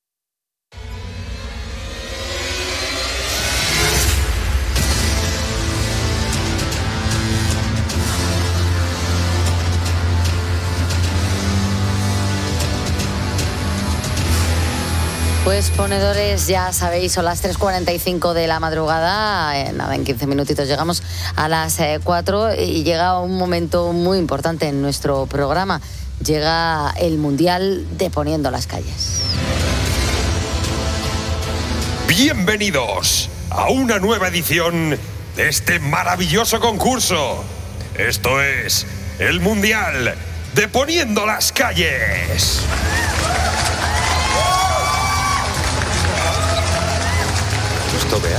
Pues ponedores, ya sabéis, son las 3:45 de la madrugada. Nada, en 15 minutitos llegamos a las 4 y llega un momento muy importante en nuestro programa. Llega el Mundial de Poniendo las Calles. Bienvenidos a una nueva edición de este maravilloso concurso. Esto es el Mundial de Poniendo las Calles. Esto, vea.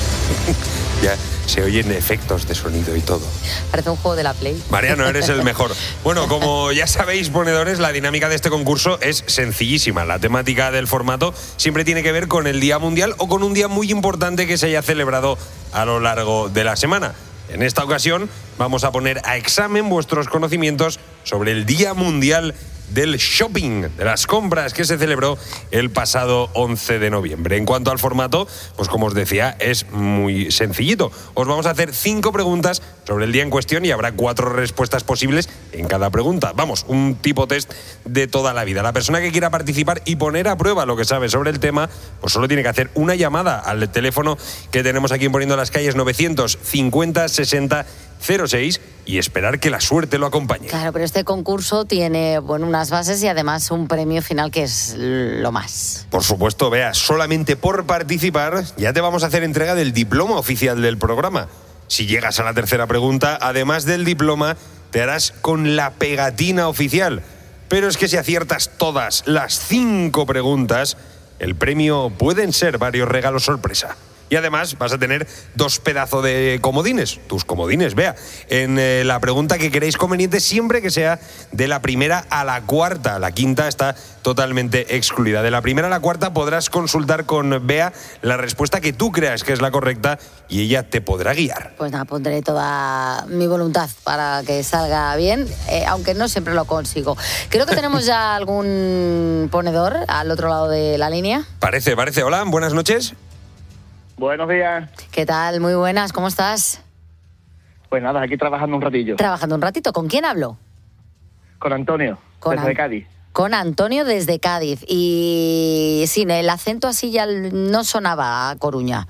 Ya se oyen efectos de sonido y todo. Parece un juego de la Play. Mariano, eres el mejor. Bueno, como ya sabéis, ponedores, la dinámica de este concurso es sencillísima. La temática del formato siempre tiene que ver con el Día Mundial o con un día muy importante que se haya celebrado a lo largo de la semana. En esta ocasión vamos a poner a examen vuestros conocimientos sobre el Día Mundial del Shopping, de las compras, que se celebró el pasado 11 de noviembre. En cuanto al formato, pues como os decía, es muy sencillito. Os vamos a hacer 5 preguntas sobre el día en cuestión y habrá 4 respuestas posibles en cada pregunta. Vamos, un tipo test de toda la vida. La persona que quiera participar y poner a prueba lo que sabe sobre el tema, pues solo tiene que hacer una llamada al teléfono que tenemos aquí en Poniendo las Calles, 950 60 06, y esperar que la suerte lo acompañe. Claro, pero este concurso tiene, bueno, unas bases y además un premio final que es lo más. Por supuesto, Bea, solamente por participar ya te vamos a hacer entrega del diploma oficial del programa. Si llegas a la tercera pregunta, además del diploma, te harás con la pegatina oficial. Pero es que si aciertas todas las 5 preguntas, el premio pueden ser varios regalos sorpresa. Y además vas a tener 2 pedazos de comodines, tus comodines, Bea, en la pregunta que queréis conveniente, siempre que sea de la primera a la cuarta. La quinta está totalmente excluida. De la primera a la cuarta podrás consultar con Bea la respuesta que tú creas que es la correcta y ella te podrá guiar. Pues nada, pondré toda mi voluntad para que salga bien, aunque no siempre lo consigo. Creo que tenemos ya algún ponedor al otro lado de la línea. Parece. Hola, buenas noches. Buenos días. ¿Qué tal? Muy buenas, ¿cómo estás? Pues nada, aquí trabajando un ratillo. ¿Trabajando un ratito? ¿Con quién hablo? Con Antonio, desde Cádiz. Con Antonio desde Cádiz. Y sí, el acento así ya no sonaba a Coruña.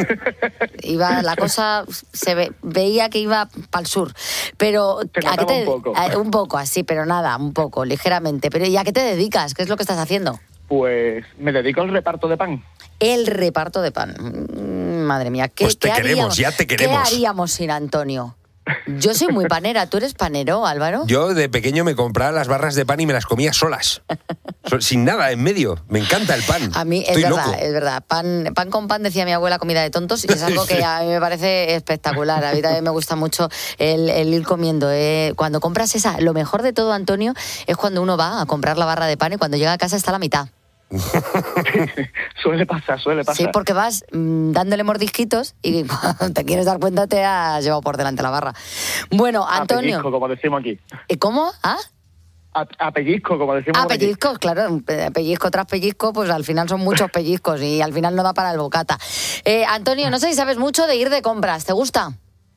La cosa veía que iba para el sur. Pero un poco así, pero nada, un poco, ligeramente. Pero ¿y a qué te dedicas? ¿Qué es lo que estás haciendo? Pues me dedico al reparto de pan. El reparto de pan. Madre mía, pues te queremos, ya te queremos. ¿Qué haríamos sin Antonio? Yo soy muy panera. ¿Tú eres panero, Álvaro? Yo de pequeño me compraba las barras de pan y me las comía solas. Sin nada en medio. Me encanta el pan. A mí es verdad. Pan con pan, decía mi abuela, comida de tontos, y es algo que a mí me parece espectacular. A mí también me gusta mucho el ir comiendo. Cuando compras lo mejor de todo, Antonio, es cuando uno va a comprar la barra de pan y cuando llega a casa está a la mitad. Suele pasar. Sí, porque vas dándole mordisquitos y cuando te quieres dar cuenta te has llevado por delante la barra. Bueno, Antonio. A pellizco, como decimos aquí. ¿Cómo? A pellizco, como decimos aquí. Pellizcos, claro. Pellizco tras pellizco, pues al final son muchos pellizcos y al final no da para el bocata. Antonio, no sé si sabes mucho de ir de compras. ¿Te gusta?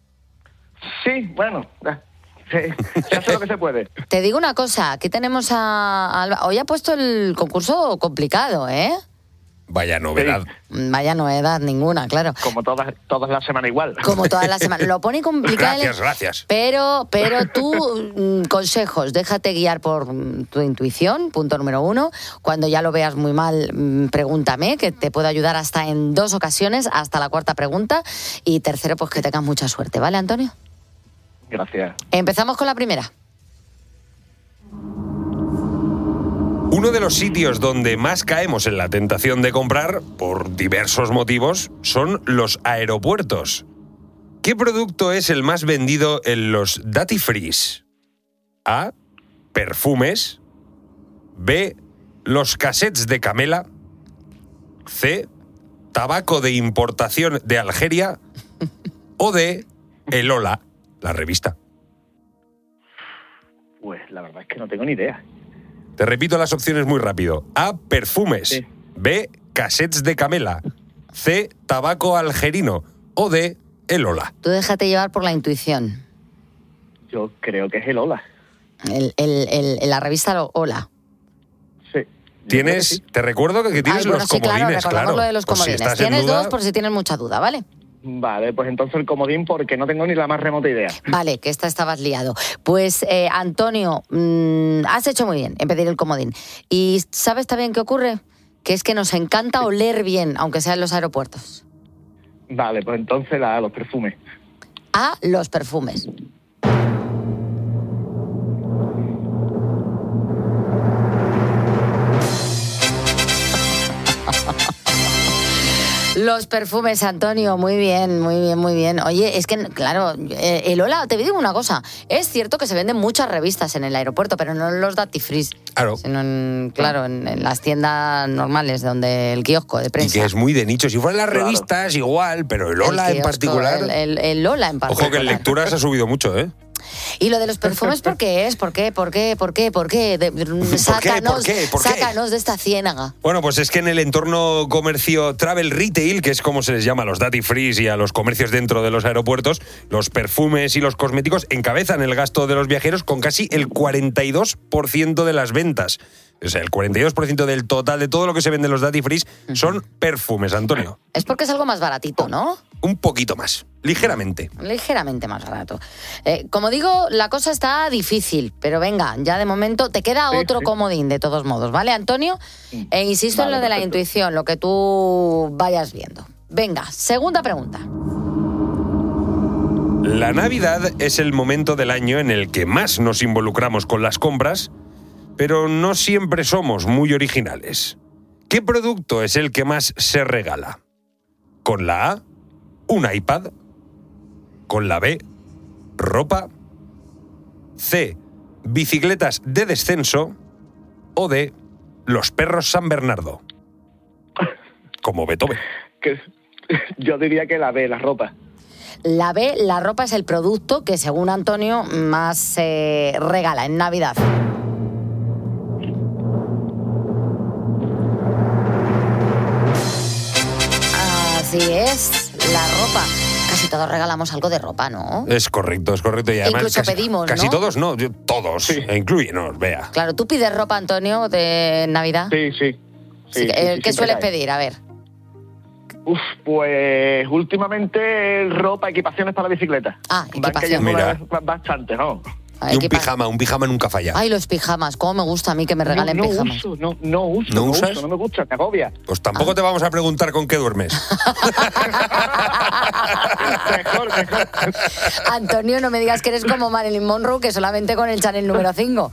Sí, bueno. Se hace lo que se puede. Te digo una cosa, aquí tenemos a Alba. Hoy ha puesto el concurso complicado, ¿eh? Vaya novedad. Vaya novedad ninguna, claro. Como todas las semanas igual. Como todas las semanas. Lo pone complicado. Gracias. Pero tú, consejos, déjate guiar por tu intuición, punto número 1. Cuando ya lo veas muy mal, pregúntame, que te puedo ayudar hasta en 2 ocasiones, hasta la 4ª pregunta. Y tercero, pues que tengas mucha suerte, ¿vale, Antonio? Gracias. Empezamos con la primera. Uno de los sitios donde más caemos en la tentación de comprar, por diversos motivos, son los aeropuertos. ¿Qué producto es el más vendido en los duty frees? A. Perfumes. B. Los cassettes de Camela. C. Tabaco de importación de Algeria. O D. El Hola, la revista. Pues la verdad es que no tengo ni idea. Te repito las opciones muy rápido. A. Perfumes. Sí. B. Cassettes de Camela. C. Tabaco algerino. O D. El Hola. Tú déjate llevar por la intuición. Yo creo que es el Hola. La revista Hola. Sí. Tienes, te recuerdo que tienes los comodines, claro. Lo de los comodines. Si tienes duda, 2 por si tienes mucha duda, ¿vale? Vale, pues entonces el comodín porque no tengo ni la más remota idea. Vale, que estabas liado. Pues, Antonio, has hecho muy bien en pedir el comodín. ¿Y sabes también qué ocurre? Que es que nos encanta oler bien, aunque sea en los aeropuertos. Vale, pues entonces los perfumes. A. Los perfumes. Los perfumes, Antonio, muy bien. Oye, es que, claro, el Hola, te digo una cosa, es cierto que se venden muchas revistas en el aeropuerto, pero no en los duty free, claro, sino en las tiendas normales, donde el kiosco de prensa. Y que es muy de nicho. Si fueran las revistas, igual, pero el Hola en particular... El Hola en particular. Ojo que en lecturas ha subido mucho, ¿eh? Y lo de los perfumes, ¿por qué es? ¿Por qué? Sácanos de esta ciénaga. Bueno, pues es que en el entorno comercio travel retail, que es como se les llama a los duty free y a los comercios dentro de los aeropuertos, los perfumes y los cosméticos encabezan el gasto de los viajeros con casi el 42% de las ventas. O sea, el 42% del total de todo lo que se vende en los duty free son perfumes, Antonio. Es porque es algo más baratito, ¿no? Un poquito más, ligeramente. Ligeramente más barato. Como digo, la cosa está difícil, pero venga, ya de momento te queda otro comodín de todos modos, ¿vale, Antonio? Insisto en lo de la intuición, lo que tú vayas viendo. Venga, segunda pregunta. La Navidad es el momento del año en el que más nos involucramos con las compras, pero no siempre somos muy originales. ¿Qué producto es el que más se regala? Con la A, un iPad. Con la B, ropa. C, bicicletas de descenso. O D, los perros San Bernardo. Como Beethoven. Yo diría que la B, la ropa. La B, la ropa es el producto que, según Antonio, más se regala en Navidad. Así es, la ropa. Casi todos regalamos algo de ropa, ¿no? Es correcto. Y además incluso pedimos, casi ¿no? Todos, no, todos. Sí. Incluyenos, vea. Claro, ¿tú pides ropa, Antonio, de Navidad? Sí. ¿Qué sueles pedir? A ver. Pues últimamente ropa, equipaciones para la bicicleta. Equipación. Mira. Bastante, ¿no? Y un pijama nunca falla. Ay, los pijamas, cómo me gusta a mí que me regalen pijamas. No uso, no me gusta, me agobia. Pues tampoco te vamos a preguntar con qué duermes. Mejor. Antonio, no me digas que eres como Marilyn Monroe, que solamente con el Chanel número 5.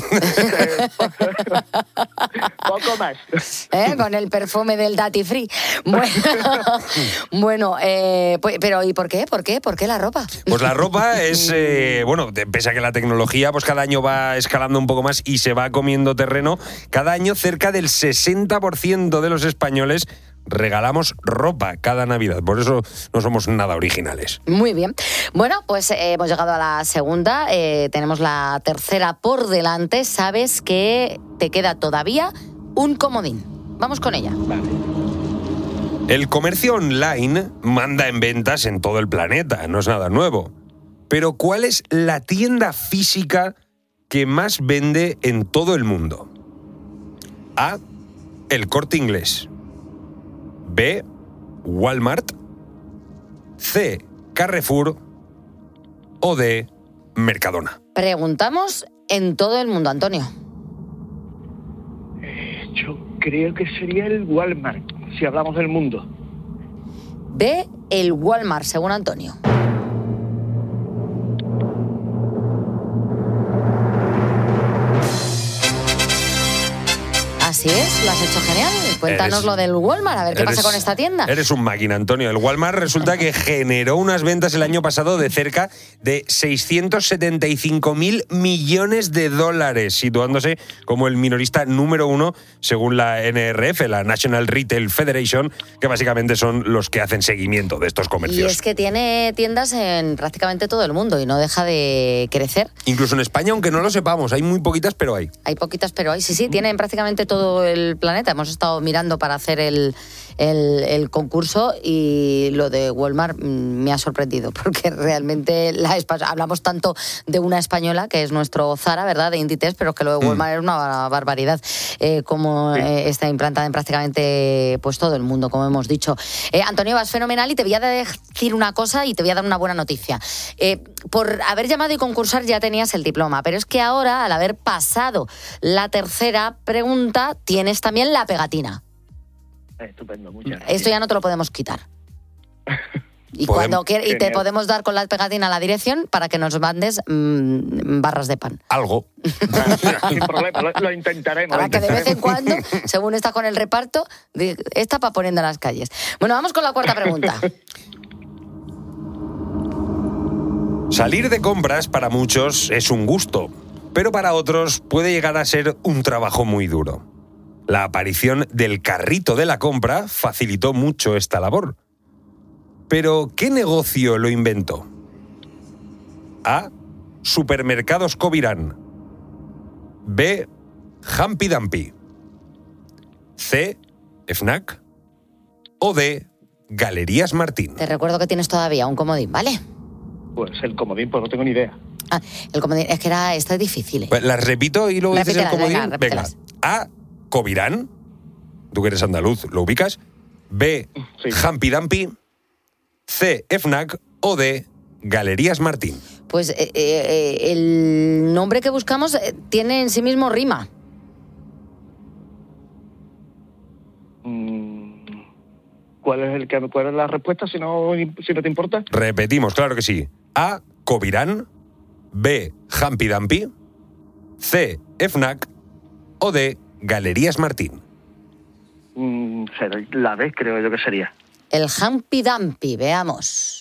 Poco más. Con el perfume del Duty Free. Bueno, pero ¿y por qué? ¿Por qué la ropa? Pues la ropa es, pese a que la tecnología pues cada año va escalando un poco más y se va comiendo terreno, cada año cerca del 60% de los españoles regalamos ropa cada Navidad. Por eso no somos nada originales. Muy bien. Bueno, pues hemos llegado a la segunda. Tenemos la tercera por delante. Sabes que te queda todavía un comodín. Vamos con ella. Vale. El comercio online manda en ventas en todo el planeta. No es nada nuevo. Pero ¿cuál es la tienda física que más vende en todo el mundo? A, El Corte Inglés. B, Walmart, C, Carrefour o D, Mercadona. Preguntamos en todo el mundo, Antonio. Yo creo que sería el Walmart, si hablamos del mundo. B, el Walmart, según Antonio. Así es, lo has hecho genial. Cuéntanos lo del Walmart, a ver qué pasa con esta tienda. Eres un máquina, Antonio. El Walmart resulta que generó unas ventas el año pasado de cerca de 675.000 millones de dólares, situándose como el minorista número 1 según la NRF, la National Retail Federation, que básicamente son los que hacen seguimiento de estos comercios. Y es que tiene tiendas en prácticamente todo el mundo y no deja de crecer. Incluso en España, aunque no lo sepamos, hay muy poquitas, pero hay. Hay poquitas, pero hay. Sí, tiene en prácticamente todo el planeta. Hemos estado mirando para hacer el concurso y lo de Walmart me ha sorprendido porque realmente hablamos tanto de una española que es nuestro Zara, ¿verdad?, de Inditex, pero que lo de Walmart es una barbaridad, como está implantada en prácticamente pues todo el mundo, como hemos dicho. Antonio, vas fenomenal y te voy a decir una cosa y te voy a dar una buena noticia. Por haber llamado y concursar ya tenías el diploma, pero es que ahora, al haber pasado la tercera pregunta, tienes también la pegatina. Estupendo, muchas gracias. Esto ya no te lo podemos quitar. Y cuando quieras, y te podemos dar con la pegatina la dirección para que nos mandes barras de pan. Algo. Sin problema, lo intentaremos. Para que de vez en cuando, según está con el reparto, está para poniendo en las calles. Bueno, vamos con la cuarta pregunta. Salir de compras para muchos es un gusto, pero para otros puede llegar a ser un trabajo muy duro. La aparición del carrito de la compra facilitó mucho esta labor. Pero, ¿qué negocio lo inventó? A. Supermercados Covirán. B. Humpty Dumpty. C. FNAC. O D. Galerías Martín. Te recuerdo que tienes todavía un comodín, ¿vale? Pues el comodín, pues no tengo ni idea. El comodín, es que esto es difícil. Pues las repito y luego dices el comodín. Venga. A. Covirán. Tú que eres andaluz, ¿lo ubicas? B. Sí. Humpty Dumpty. C. FNAC. O D. Galerías Martín. Pues el nombre que buscamos tiene en sí mismo rima. ¿Cuál es la respuesta, si no te importa? Repetimos, claro que sí. A. Covirán. B. Humpty Dumpty. C. FNAC. O D. Galerías Martín. La B creo yo que sería. El Humpty Dumpty, veamos.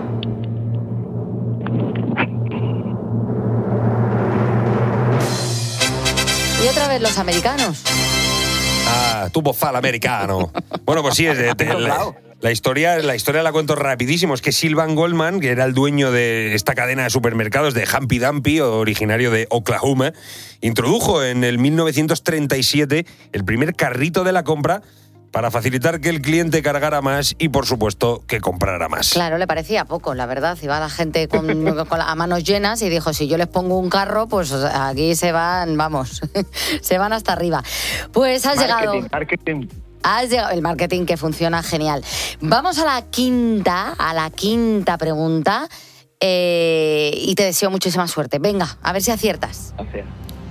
Y otra vez los americanos. Tu bozal americano. Bueno, pues sí, la historia la cuento rapidísimo. Es que Sylvan Goldman, que era el dueño de esta cadena de supermercados de Humpty Dumpty, originario de Oklahoma, introdujo en el 1937 el primer carrito de la compra para facilitar que el cliente cargara más y, por supuesto, que comprara más. Claro, le parecía poco, la verdad. Iba la gente a manos llenas y dijo, si yo les pongo un carro, pues aquí se van, vamos, se van hasta arriba. Pues has llegado... Has llegado el marketing, que funciona genial. Vamos a la quinta pregunta y te deseo muchísima suerte. Venga, a ver si aciertas. Gracias.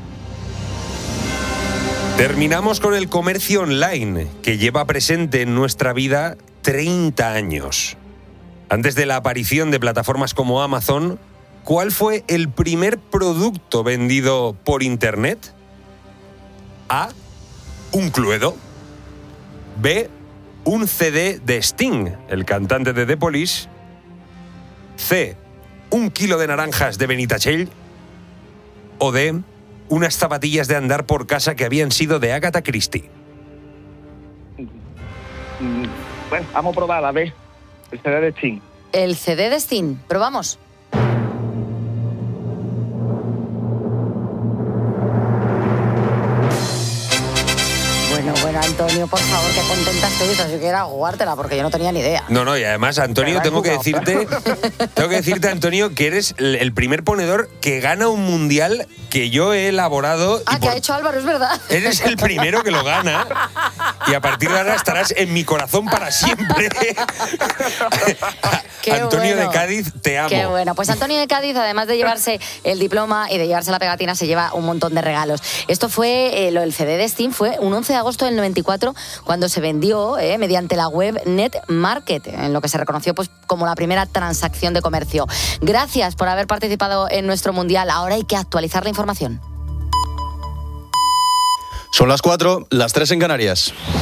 Terminamos con el comercio online, que lleva presente en nuestra vida 30 años. Antes de la aparición de plataformas como Amazon, ¿cuál fue el primer producto vendido por Internet? A. Un Cluedo. B. Un CD de Sting, el cantante de The Police. C. Un kilo de naranjas de Benitachell. O D. Unas zapatillas de andar por casa que habían sido de Agatha Christie. Bueno, vamos a probar la B. El CD de Sting. El CD de Sting. Probamos. Bueno, Antonio. Antonio, por favor, qué contenta estoy. Si quisiera jugártela, porque yo no tenía ni idea. No, y además, Antonio, tengo que decirte, Antonio, que eres el primer ponedor que gana un mundial que yo he elaborado. Que ha hecho Álvaro, es verdad. Eres el primero que lo gana y a partir de ahora estarás en mi corazón para siempre. Antonio de Cádiz, te amo. Qué bueno. Pues Antonio de Cádiz, además de llevarse el diploma y de llevarse la pegatina, se lleva un montón de regalos. Esto fue, el CD de Steam fue un 11 de agosto del 94 cuando se vendió mediante la web NetMarket, en lo que se reconoció pues como la primera transacción de comercio. Gracias por haber participado en nuestro mundial. Ahora hay que actualizar la información. Son las 4, las 3 en Canarias.